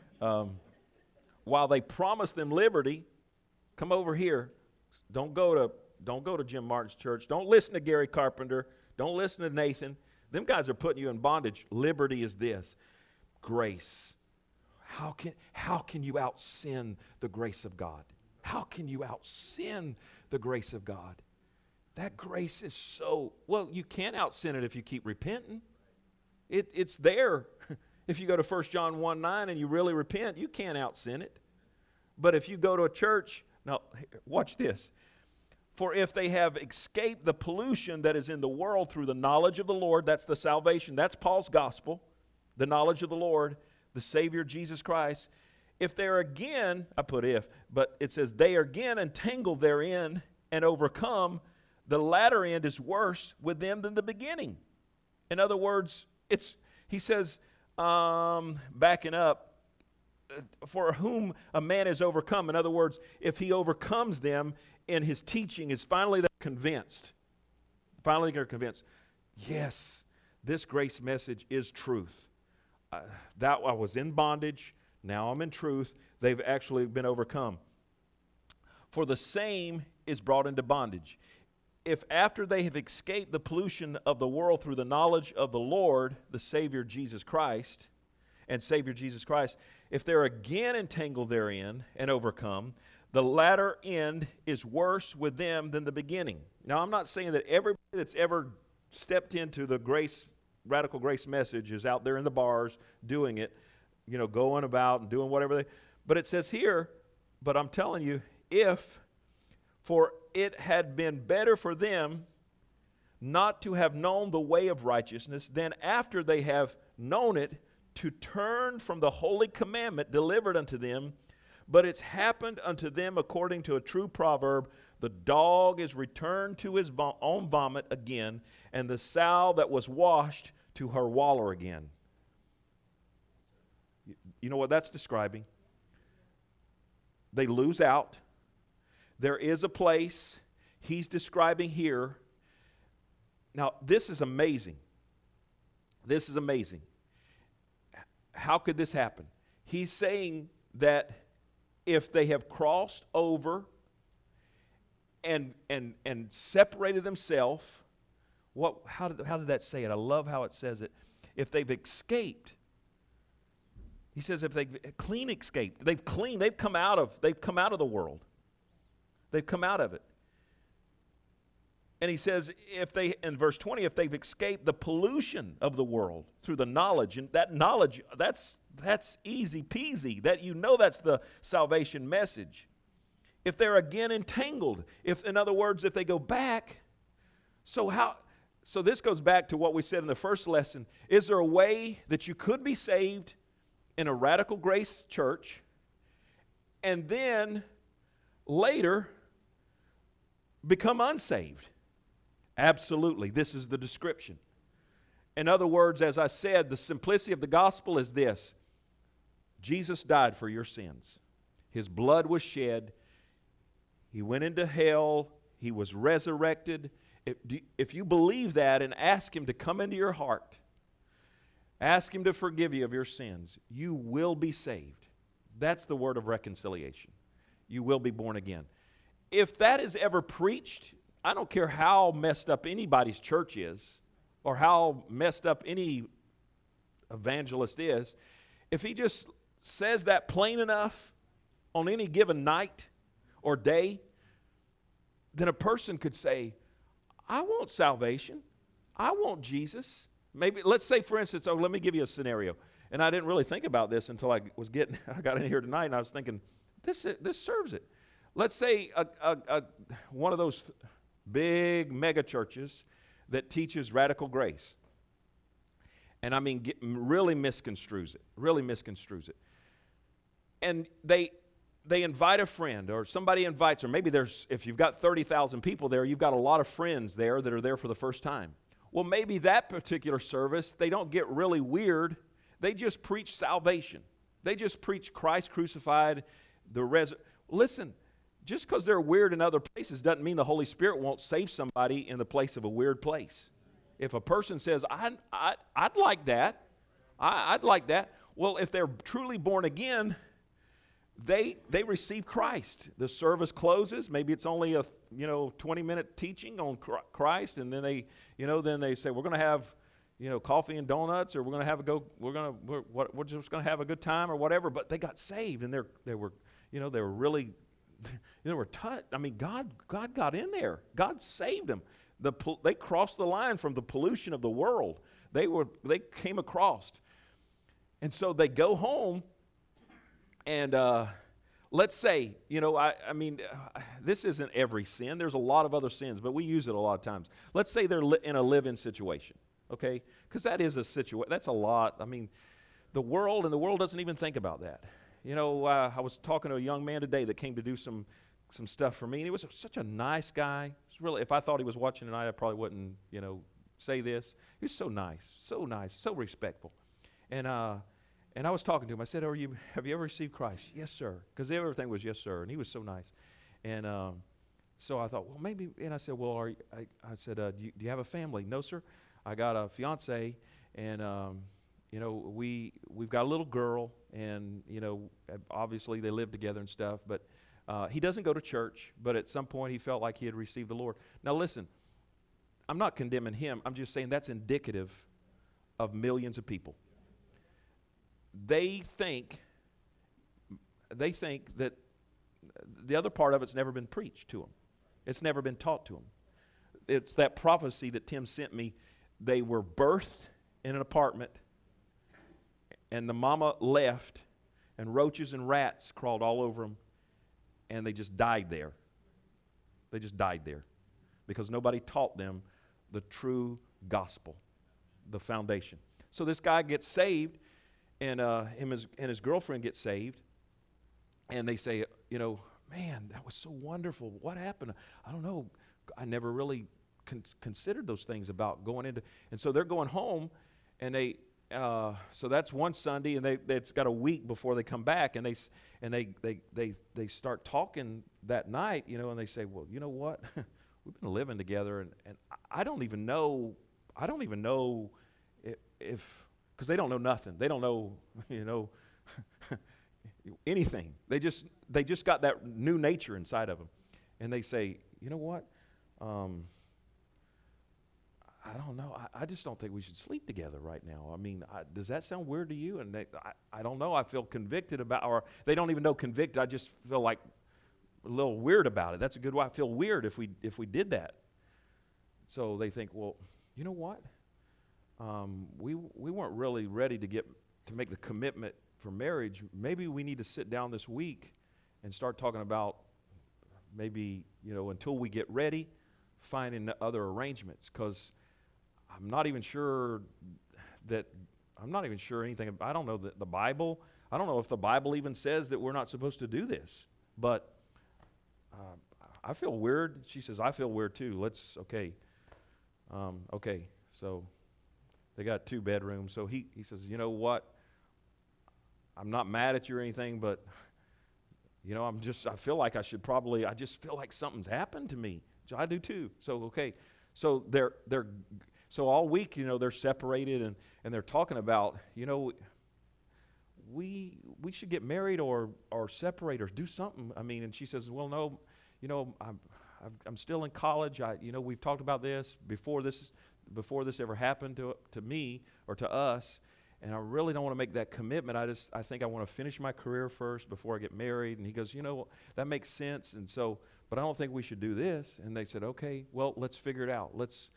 While they promise them liberty, come over here. Don't go to Jim Martin's church. Don't listen to Gary Carpenter. Don't listen to Nathan. Them guys are putting you in bondage. Liberty is this. Grace. How can you out-sin the grace of God? How can you out-sin the grace of God? That grace is so, well, you can't out-sin it if you keep repenting. It's there. If you go to 1 John 1:9 and you really repent, you can't out-sin it. But if you go to a church, now watch this. For if they have escaped the pollution that is in the world through the knowledge of the Lord, that's the salvation, that's Paul's gospel, the knowledge of the Lord, the Savior Jesus Christ. If they're again, I put if, but it says they are again entangled therein and overcome, the latter end is worse with them than the beginning. In other words, he says, backing up, for whom a man is overcome. In other words, if he overcomes them in his teaching, is finally they're convinced. Finally they're convinced, yes, this grace message is truth. That I was in bondage, now I'm in truth. They've actually been overcome. For the same is brought into bondage. If after they have escaped the pollution of the world through the knowledge of the Lord, the Savior Jesus Christ, and Savior Jesus Christ, if they're again entangled therein and overcome, the latter end is worse with them than the beginning. Now, I'm not saying that everybody that's ever stepped into the radical grace message is out there in the bars doing it, going about and doing whatever but it says here, but I'm telling you, for it had been better for them not to have known the way of righteousness than after they have known it to turn from the holy commandment delivered unto them. But it's happened unto them according to a true proverb, the dog is returned to his own vomit again, and the sow that was washed to her waller again. You know what that's describing? They lose out. There is a place he's describing here. Now, this is amazing. This is amazing. How could this happen? He's saying that if they have crossed over and separated themselves, how did that say it? I love how it says it. If they've escaped, he says if they've clean escaped, they've come out of the world. They've come out of it. And he says, in verse 20, if they've escaped the pollution of the world through the knowledge, and that knowledge, that's easy peasy, that's the salvation message. If they're again entangled, in other words, if they go back, so this goes back to what we said in the first lesson. Is there a way that you could be saved in a radical grace church and then later become unsaved? Absolutely. This is the description. In other words, as I said, the simplicity of the gospel is this. Jesus died for your sins. His blood was shed. He went into hell. He was resurrected. If you believe that and ask Him to come into your heart, ask Him to forgive you of your sins, you will be saved. That's the word of reconciliation. You will be born again. If that is ever preached, I don't care how messed up anybody's church is or how messed up any evangelist is, if he just says that plain enough on any given night or day, then a person could say, I want salvation. I want Jesus. Maybe, let's say, for instance, let me give you a scenario. And I didn't really think about this until I got in here tonight, and I was thinking, this serves it. Let's say one of those big mega churches that teaches radical grace. And I mean, really misconstrues it. And they invite a friend, or somebody invites, or maybe if you've got 30,000 people there, you've got a lot of friends there that are there for the first time. Well, maybe that particular service, they don't get really weird. They just preach salvation. They just preach Christ crucified, Listen, just because they're weird in other places doesn't mean the Holy Spirit won't save somebody in the place of a weird place. If a person says, I'd like that, I'd like that. Well, if they're truly born again, they receive Christ. The service closes. Maybe it's only a 20-minute teaching on Christ, and then they say we're going to have coffee and donuts, or we're just going to have a good time or whatever. But they got saved, and they were really they were touched. I mean, God got in there. God saved them. They crossed the line from the pollution of the world. They came across. And so they go home, and let's say, this isn't every sin. There's a lot of other sins, but we use it a lot of times. Let's say they're in a live-in situation, okay? Because that is a situation. That's a lot. I mean, the world doesn't even think about that. I was talking to a young man today that came to do some stuff for me, and he was such a nice guy. It's really, if I thought he was watching tonight, I probably wouldn't, say this. He was so nice, so respectful. And I was talking to him. I said, have you ever received Christ? Yes, sir. Because everything was yes, sir. And he was so nice. And so I thought, well, maybe. And I said, well, do you have a family? No, sir. I got a fiance, and we've got a little girl, and obviously they live together and stuff. But he doesn't go to church. But at some point he felt like he had received the Lord. Now listen, I'm not condemning him. I'm just saying that's indicative of millions of people. They think that the other part of it's never been preached to them. It's never been taught to them. It's that prophecy that Tim sent me. They were birthed in an apartment, and the mama left, and roaches and rats crawled all over them, and they just died there. They just died there because nobody taught them the true gospel, the foundation. So this guy gets saved, and him and his girlfriend get saved, and they say, man, that was so wonderful. What happened? I don't know. I never really considered those things about going into. And so they're going home, and so that's one Sunday, and it's got a week before they come back, and they start talking that night, and they say, well, you know what? We've been living together, and I don't even know if. Because they don't know nothing. They don't know, anything. They just got that new nature inside of them. And they say, you know what? I don't know. I just don't think we should sleep together right now. I mean, does that sound weird to you? And I don't know. I feel convicted about, or they don't even know convicted. I just feel like a little weird about it. That's a good way. I feel weird if we did that. So they think, well, you know what? We weren't really ready to make the commitment for marriage. Maybe we need to sit down this week and start talking about maybe, until we get ready, finding other arrangements. Because I'm not even sure anything. I don't know that the Bible. I don't know if the Bible even says that we're not supposed to do this. But I feel weird. She says, I feel weird too. Okay. So they got 2 bedrooms. So he says, you know what? I'm not mad at you or anything, but, I feel like I just feel like something's happened to me. I do too. So, okay. So so all week, they're separated and they're talking about, we should get married or separate or do something. I mean, and she says, well, no, I'm still in college. We've talked about this before this ever happened to me or to us, and I really don't want to make that commitment. I think I want to finish my career first before I get married. And he goes, that makes sense. And so, but I don't think we should do this. And they said, okay, well, let's figure it out. Let's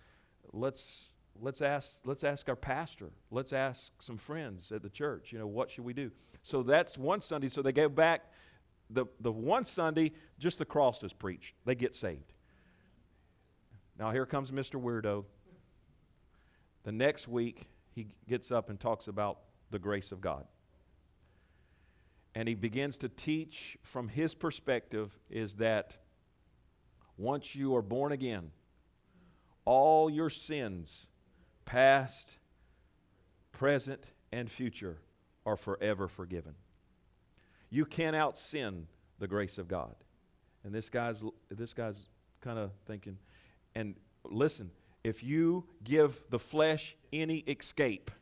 ask our pastor. Let's ask some friends at the church. What should we do? So that's one Sunday. So they go back. The one Sunday, just the cross is preached. They get saved. Now here comes Mr. Weirdo. The next week, he gets up and talks about the grace of God. And he begins to teach from his perspective is that once you are born again, all your sins, past, present, and future, are forever forgiven. You can't out-sin the grace of God. And this guy's kind of thinking, and listen, if you give the flesh any escape,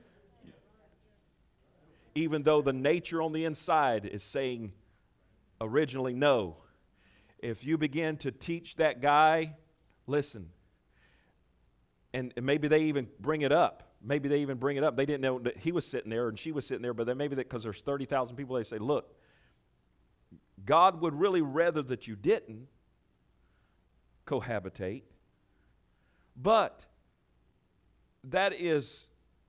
even though the nature on the inside is saying originally no, if you begin to teach that guy, listen, and maybe they even bring it up. Maybe they even bring it up. They didn't know that he was sitting there and she was sitting there, but then maybe because there's 30,000 people, they say, look, God would really rather that you didn't cohabitate, but that is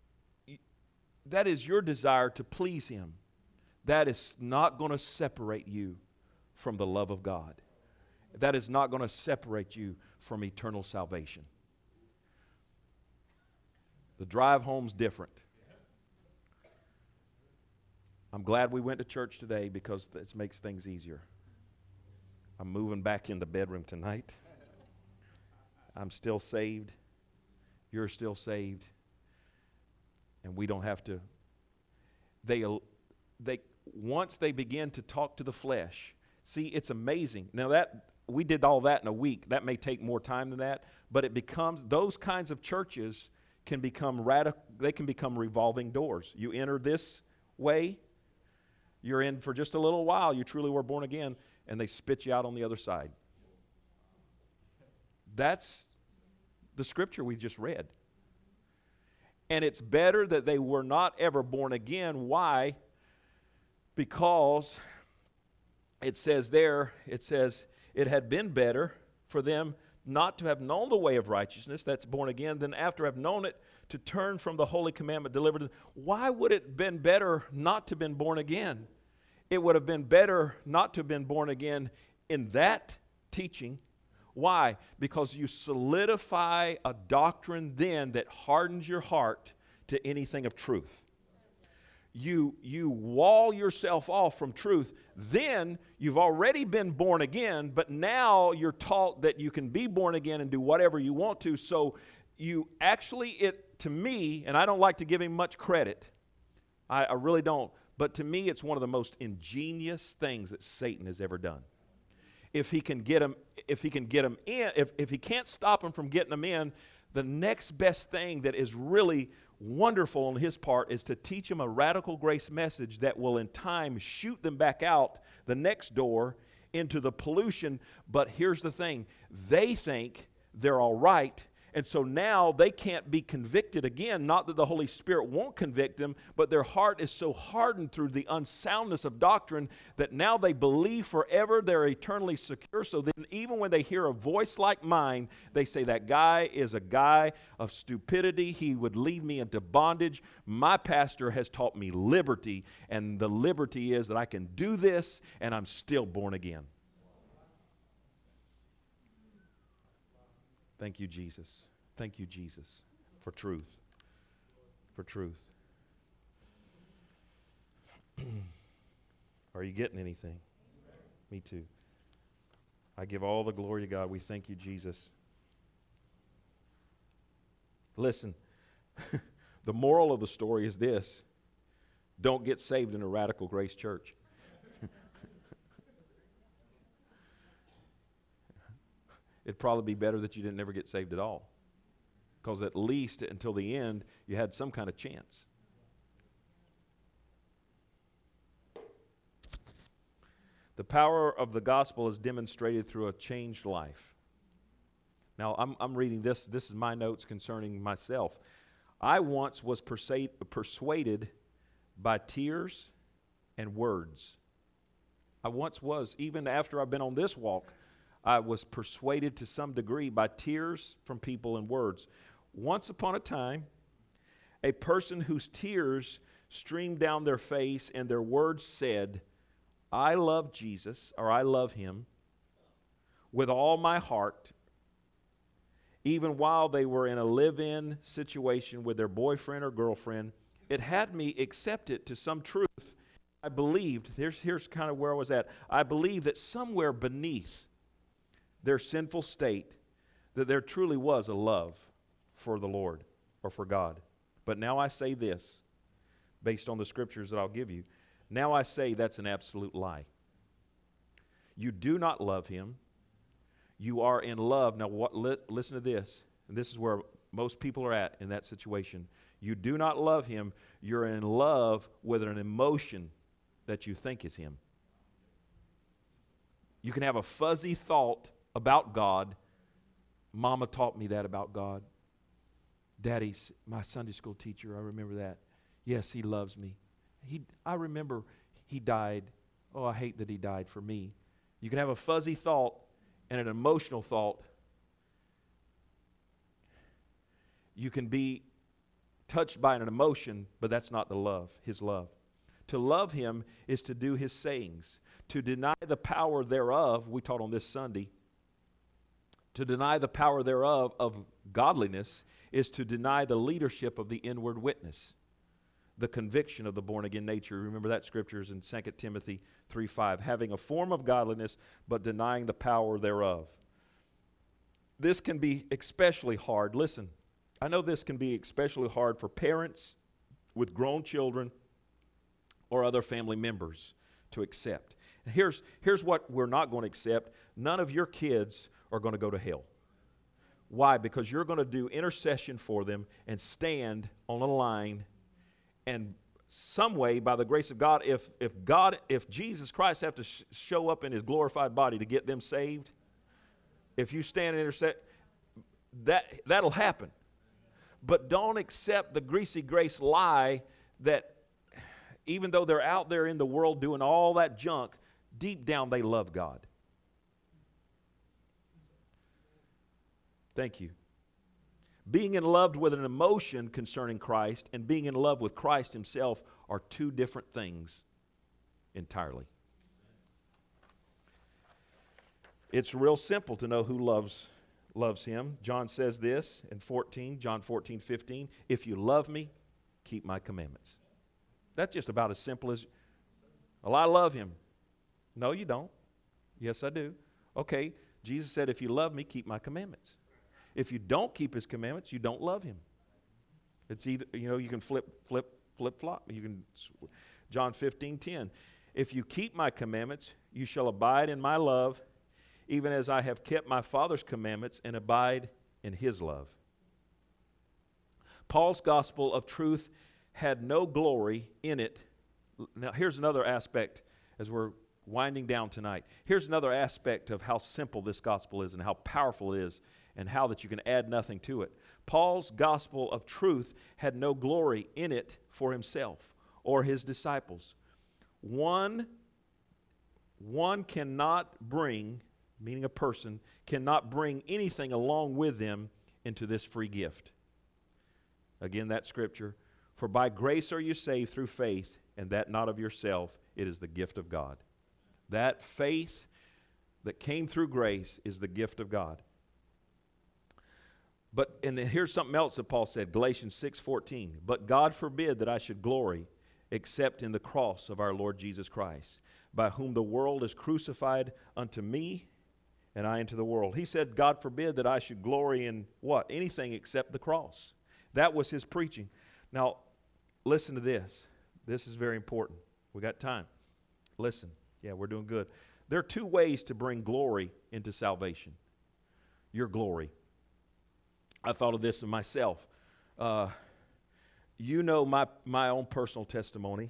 your desire to please Him. That is not going to separate you from the love of God. That is not going to separate you from eternal salvation. The drive home's different. I'm glad we went to church today because this makes things easier. I'm moving back in the bedroom tonight. I'm still saved. You're still saved. And we don't have to. They once they begin to talk to the flesh. See, it's amazing. Now that we did all that in a week. That may take more time than that, but it becomes those kinds of churches can become radical. They can become revolving doors. You enter this way, you're in for just a little while. You truly were born again, and they spit you out on the other side. That's the scripture we just read. And it's better that they were not ever born again. Why? Because it says it had been better for them not to have known the way of righteousness, that's born again, than after have known it, to turn from the holy commandment delivered to them. Why would it have been better not to have been born again? It would have been better not to have been born again in that teaching. Why? Because you solidify a doctrine then that hardens your heart to anything of truth. You wall yourself off from truth. Then you've already been born again, but now you're taught that you can be born again and do whatever you want to. So you actually, to me, and I don't like to give him much credit. I really don't. But to me, it's one of the most ingenious things that Satan has ever done. If he can get him in, if he can't stop him from getting them in, the next best thing that is really wonderful on his part is to teach them a radical grace message that will in time shoot them back out the next door into the pollution. But here's the thing, they think they're all right, and so now they can't be convicted again. Not that the Holy Spirit won't convict them, but their heart is so hardened through the unsoundness of doctrine that now they believe forever they're eternally secure. So then even when they hear a voice like mine, they say, that guy is a guy of stupidity. He would lead me into bondage. My pastor has taught me liberty, and the liberty is that I can do this and I'm still born again. Thank you, Jesus. Thank you, Jesus, for truth. For truth. Are you getting anything? Me too. I give all the glory to God. We thank you, Jesus. Listen, the moral of the story is this: don't get saved in a Radical Grace church. It'd probably be better that you didn't ever get saved at all, because at least until the end, you had some kind of chance. The power of the gospel is demonstrated through a changed life. Now, I'm reading this. This is my notes concerning myself. I once was persuaded by tears and words. I once was, even after I've been on this walk, I was persuaded to some degree by tears from people and words. Once upon a time, a person whose tears streamed down their face and their words said, I love Jesus, or I love Him with all my heart, even while they were in a live-in situation with their boyfriend or girlfriend. It had me accept it to some truth. I believed, here's kind of where I was at. I believed that somewhere beneath their sinful state, that there truly was a love for the Lord or for God. But now I say this, based on the scriptures that I'll give you. Now I say that's an absolute lie. You do not love him. You are in love. Now, listen to this. And this is where most people are at in that situation. You do not love him. You're in love with an emotion that you think is him. You can have a fuzzy thought about God. Mama taught me that about God. Daddy's my Sunday school teacher. I remember that. Yes, he loves me. I remember he died. Oh, I hate that he died for me. You can have a fuzzy thought and an emotional thought. You can be touched by an emotion, but that's not the love, his love. To love him is to do his sayings. To deny the power thereof, we taught on this Sunday, to deny the power thereof of godliness is to deny the leadership of the inward witness, the conviction of the born-again nature. Remember that scripture is in 2 Timothy 3:5, having a form of godliness but denying the power thereof. This can be especially hard. Listen, I know this can be especially hard for parents with grown children or other family members to accept. Here's what we're not going to accept. None of your kids are going to go to hell. Why? Because you're going to do intercession for them and stand on a line, and some way, by the grace of God, if Jesus Christ have to show up in his glorified body to get them saved, if you stand and intercede, that'll happen. But don't accept the greasy grace lie that even though they're out there in the world doing all that junk, deep down they love God. Thank you. Being in love with an emotion concerning Christ and being in love with Christ himself are two different things entirely. It's real simple to know who loves him. John says this in John 14:15, if you love me, keep my commandments. That's just about as simple as, well, I love him. No, you don't. Yes, I do. Okay, Jesus said, if you love me, keep my commandments. If you don't keep his commandments, you don't love him. It's either, you can flip-flop. You can, John 15:10. If you keep my commandments, you shall abide in my love, even as I have kept my Father's commandments and abide in his love. Paul's gospel of truth had no glory in it. Now, here's another aspect as we're winding down tonight. Here's another aspect of how simple this gospel is and how powerful it is and how that you can add nothing to it. Paul's gospel of truth had no glory in it for himself or his disciples. One cannot bring, meaning a person, cannot bring anything along with them into this free gift. Again, that scripture, for by grace are you saved through faith, and that not of yourself, it is the gift of God. That faith that came through grace is the gift of God. And then here's something else that Paul said, Galatians 6:14. But God forbid that I should glory except in the cross of our Lord Jesus Christ, by whom the world is crucified unto me, and I unto the world. He said, God forbid that I should glory in what? Anything except the cross. That was his preaching. Now, listen to this. This is very important. We got time. Listen. Yeah, we're doing good. There are two ways to bring glory into salvation. Your glory. I thought of this in myself. My own personal testimony.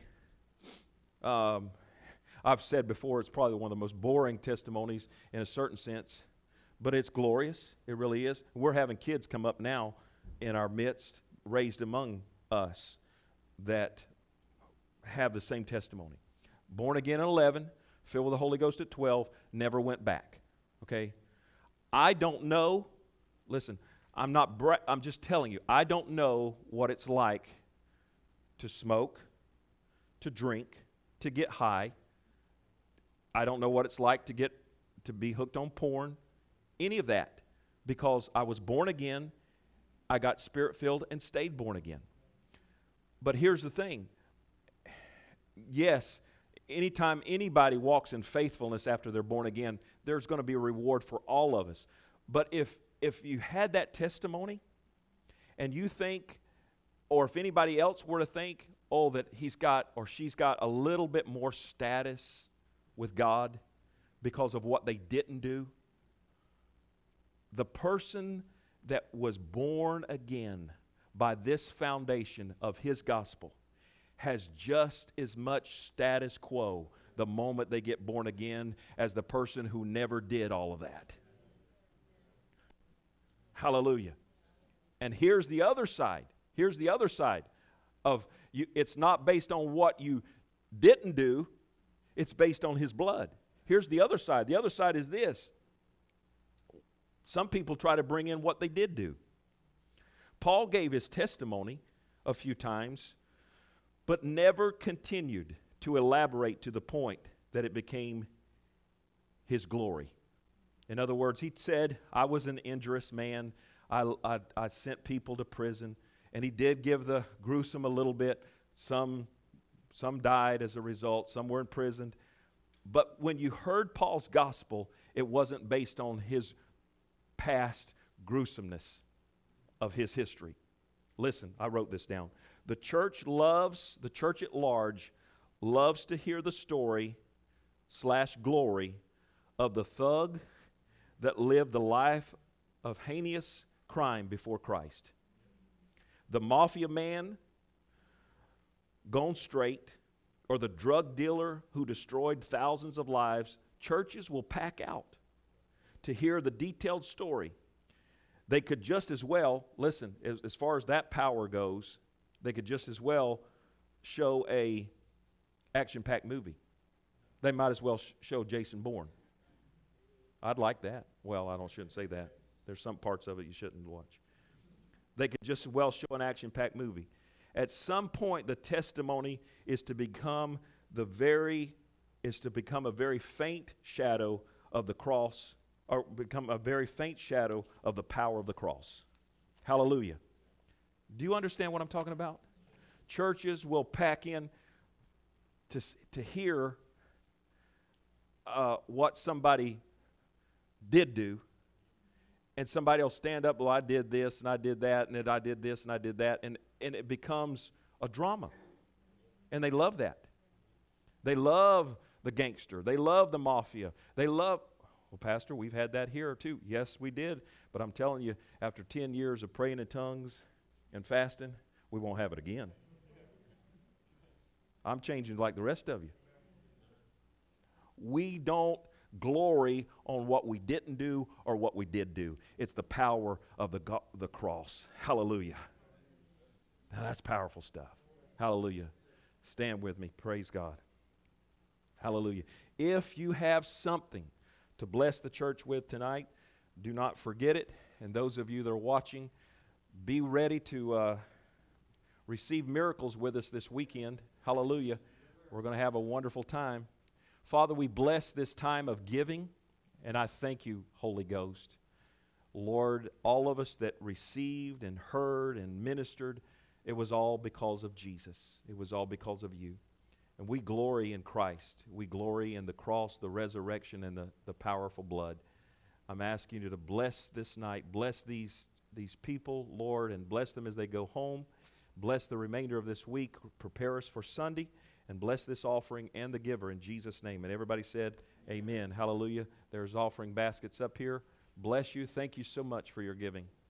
I've said before, it's probably one of the most boring testimonies in a certain sense, but it's glorious. It really is. We're having kids come up now in our midst, raised among us, that have the same testimony. Born again at 11, filled with the Holy Ghost at 12, never went back. Okay? I don't know. Listen, I'm just telling you, I don't know what it's like to smoke, to drink, to get high. I don't know what it's like to be hooked on porn, any of that, because I was born again, I got Spirit-filled and stayed born again. But here's the thing. Yes, anytime anybody walks in faithfulness after they're born again, there's going to be a reward for all of us. But if you had that testimony and you think, or if anybody else were to think, that he's got or she's got a little bit more status with God because of what they didn't do. The person that was born again by this foundation of His gospel has just as much status quo the moment they get born again as the person who never did all of that. Hallelujah. And here's the other side. Here's the other side of you. It's not based on what you didn't do. It's based on His blood. Here's the other side. The other side is this. Some people try to bring in what they did do. Paul gave his testimony a few times, but never continued to elaborate to the point that it became his glory. In other words, he said, I was an injurious man. I sent people to prison. And he did give the gruesome a little bit. Some died as a result. Some were imprisoned. But when you heard Paul's gospel, it wasn't based on his past gruesomeness of his history. Listen, I wrote this down. The church at large loves to hear the story / glory of the thug that lived the life of heinous crime before Christ. The mafia man gone straight, or the drug dealer who destroyed thousands of lives. Churches will pack out to hear the detailed story. They could just as well, listen, as far as that power goes, they could just as well show a action-packed movie. They might as well show Jason Bourne. I'd like that. Well, shouldn't say that. There's some parts of it you shouldn't watch. They could just as well show an action-packed movie. At some point, the testimony is to become a very faint shadow of the cross, or become a very faint shadow of the power of the cross. Hallelujah. Do you understand what I'm talking about? Churches will pack in to hear what somebody did do, and somebody will stand up, well, I did this and I did that, and then I did this and I did that, and it becomes a drama. And they love that. They love the gangster. They love the mafia. They love, well, Pastor, we've had that here too. Yes, we did. But I'm telling you, after 10 years of praying in tongues and fasting, we won't have it again. I'm changing like the rest of you. We don't glory on what we didn't do or what we did do. It's the power of the cross. Hallelujah. Now that's powerful stuff. Hallelujah. Stand with me. Praise God. Hallelujah. If you have something to bless the church with tonight, do not forget it. And those of you that are watching, be ready to receive miracles with us this weekend. Hallelujah. We're going to have a wonderful time. Father, we bless this time of giving, and I thank you, Holy Ghost. Lord, all of us that received and heard and ministered, it was all because of Jesus. It was all because of you. And we glory in Christ. We glory in the cross, the resurrection, and the powerful blood. I'm asking you to bless this night. Bless these people, Lord, and bless them as they go home. Bless the remainder of this week. Prepare us for Sunday. And bless this offering and the giver in Jesus' name. And everybody said, amen. Hallelujah. There's offering baskets up here. Bless you. Thank you so much for your giving.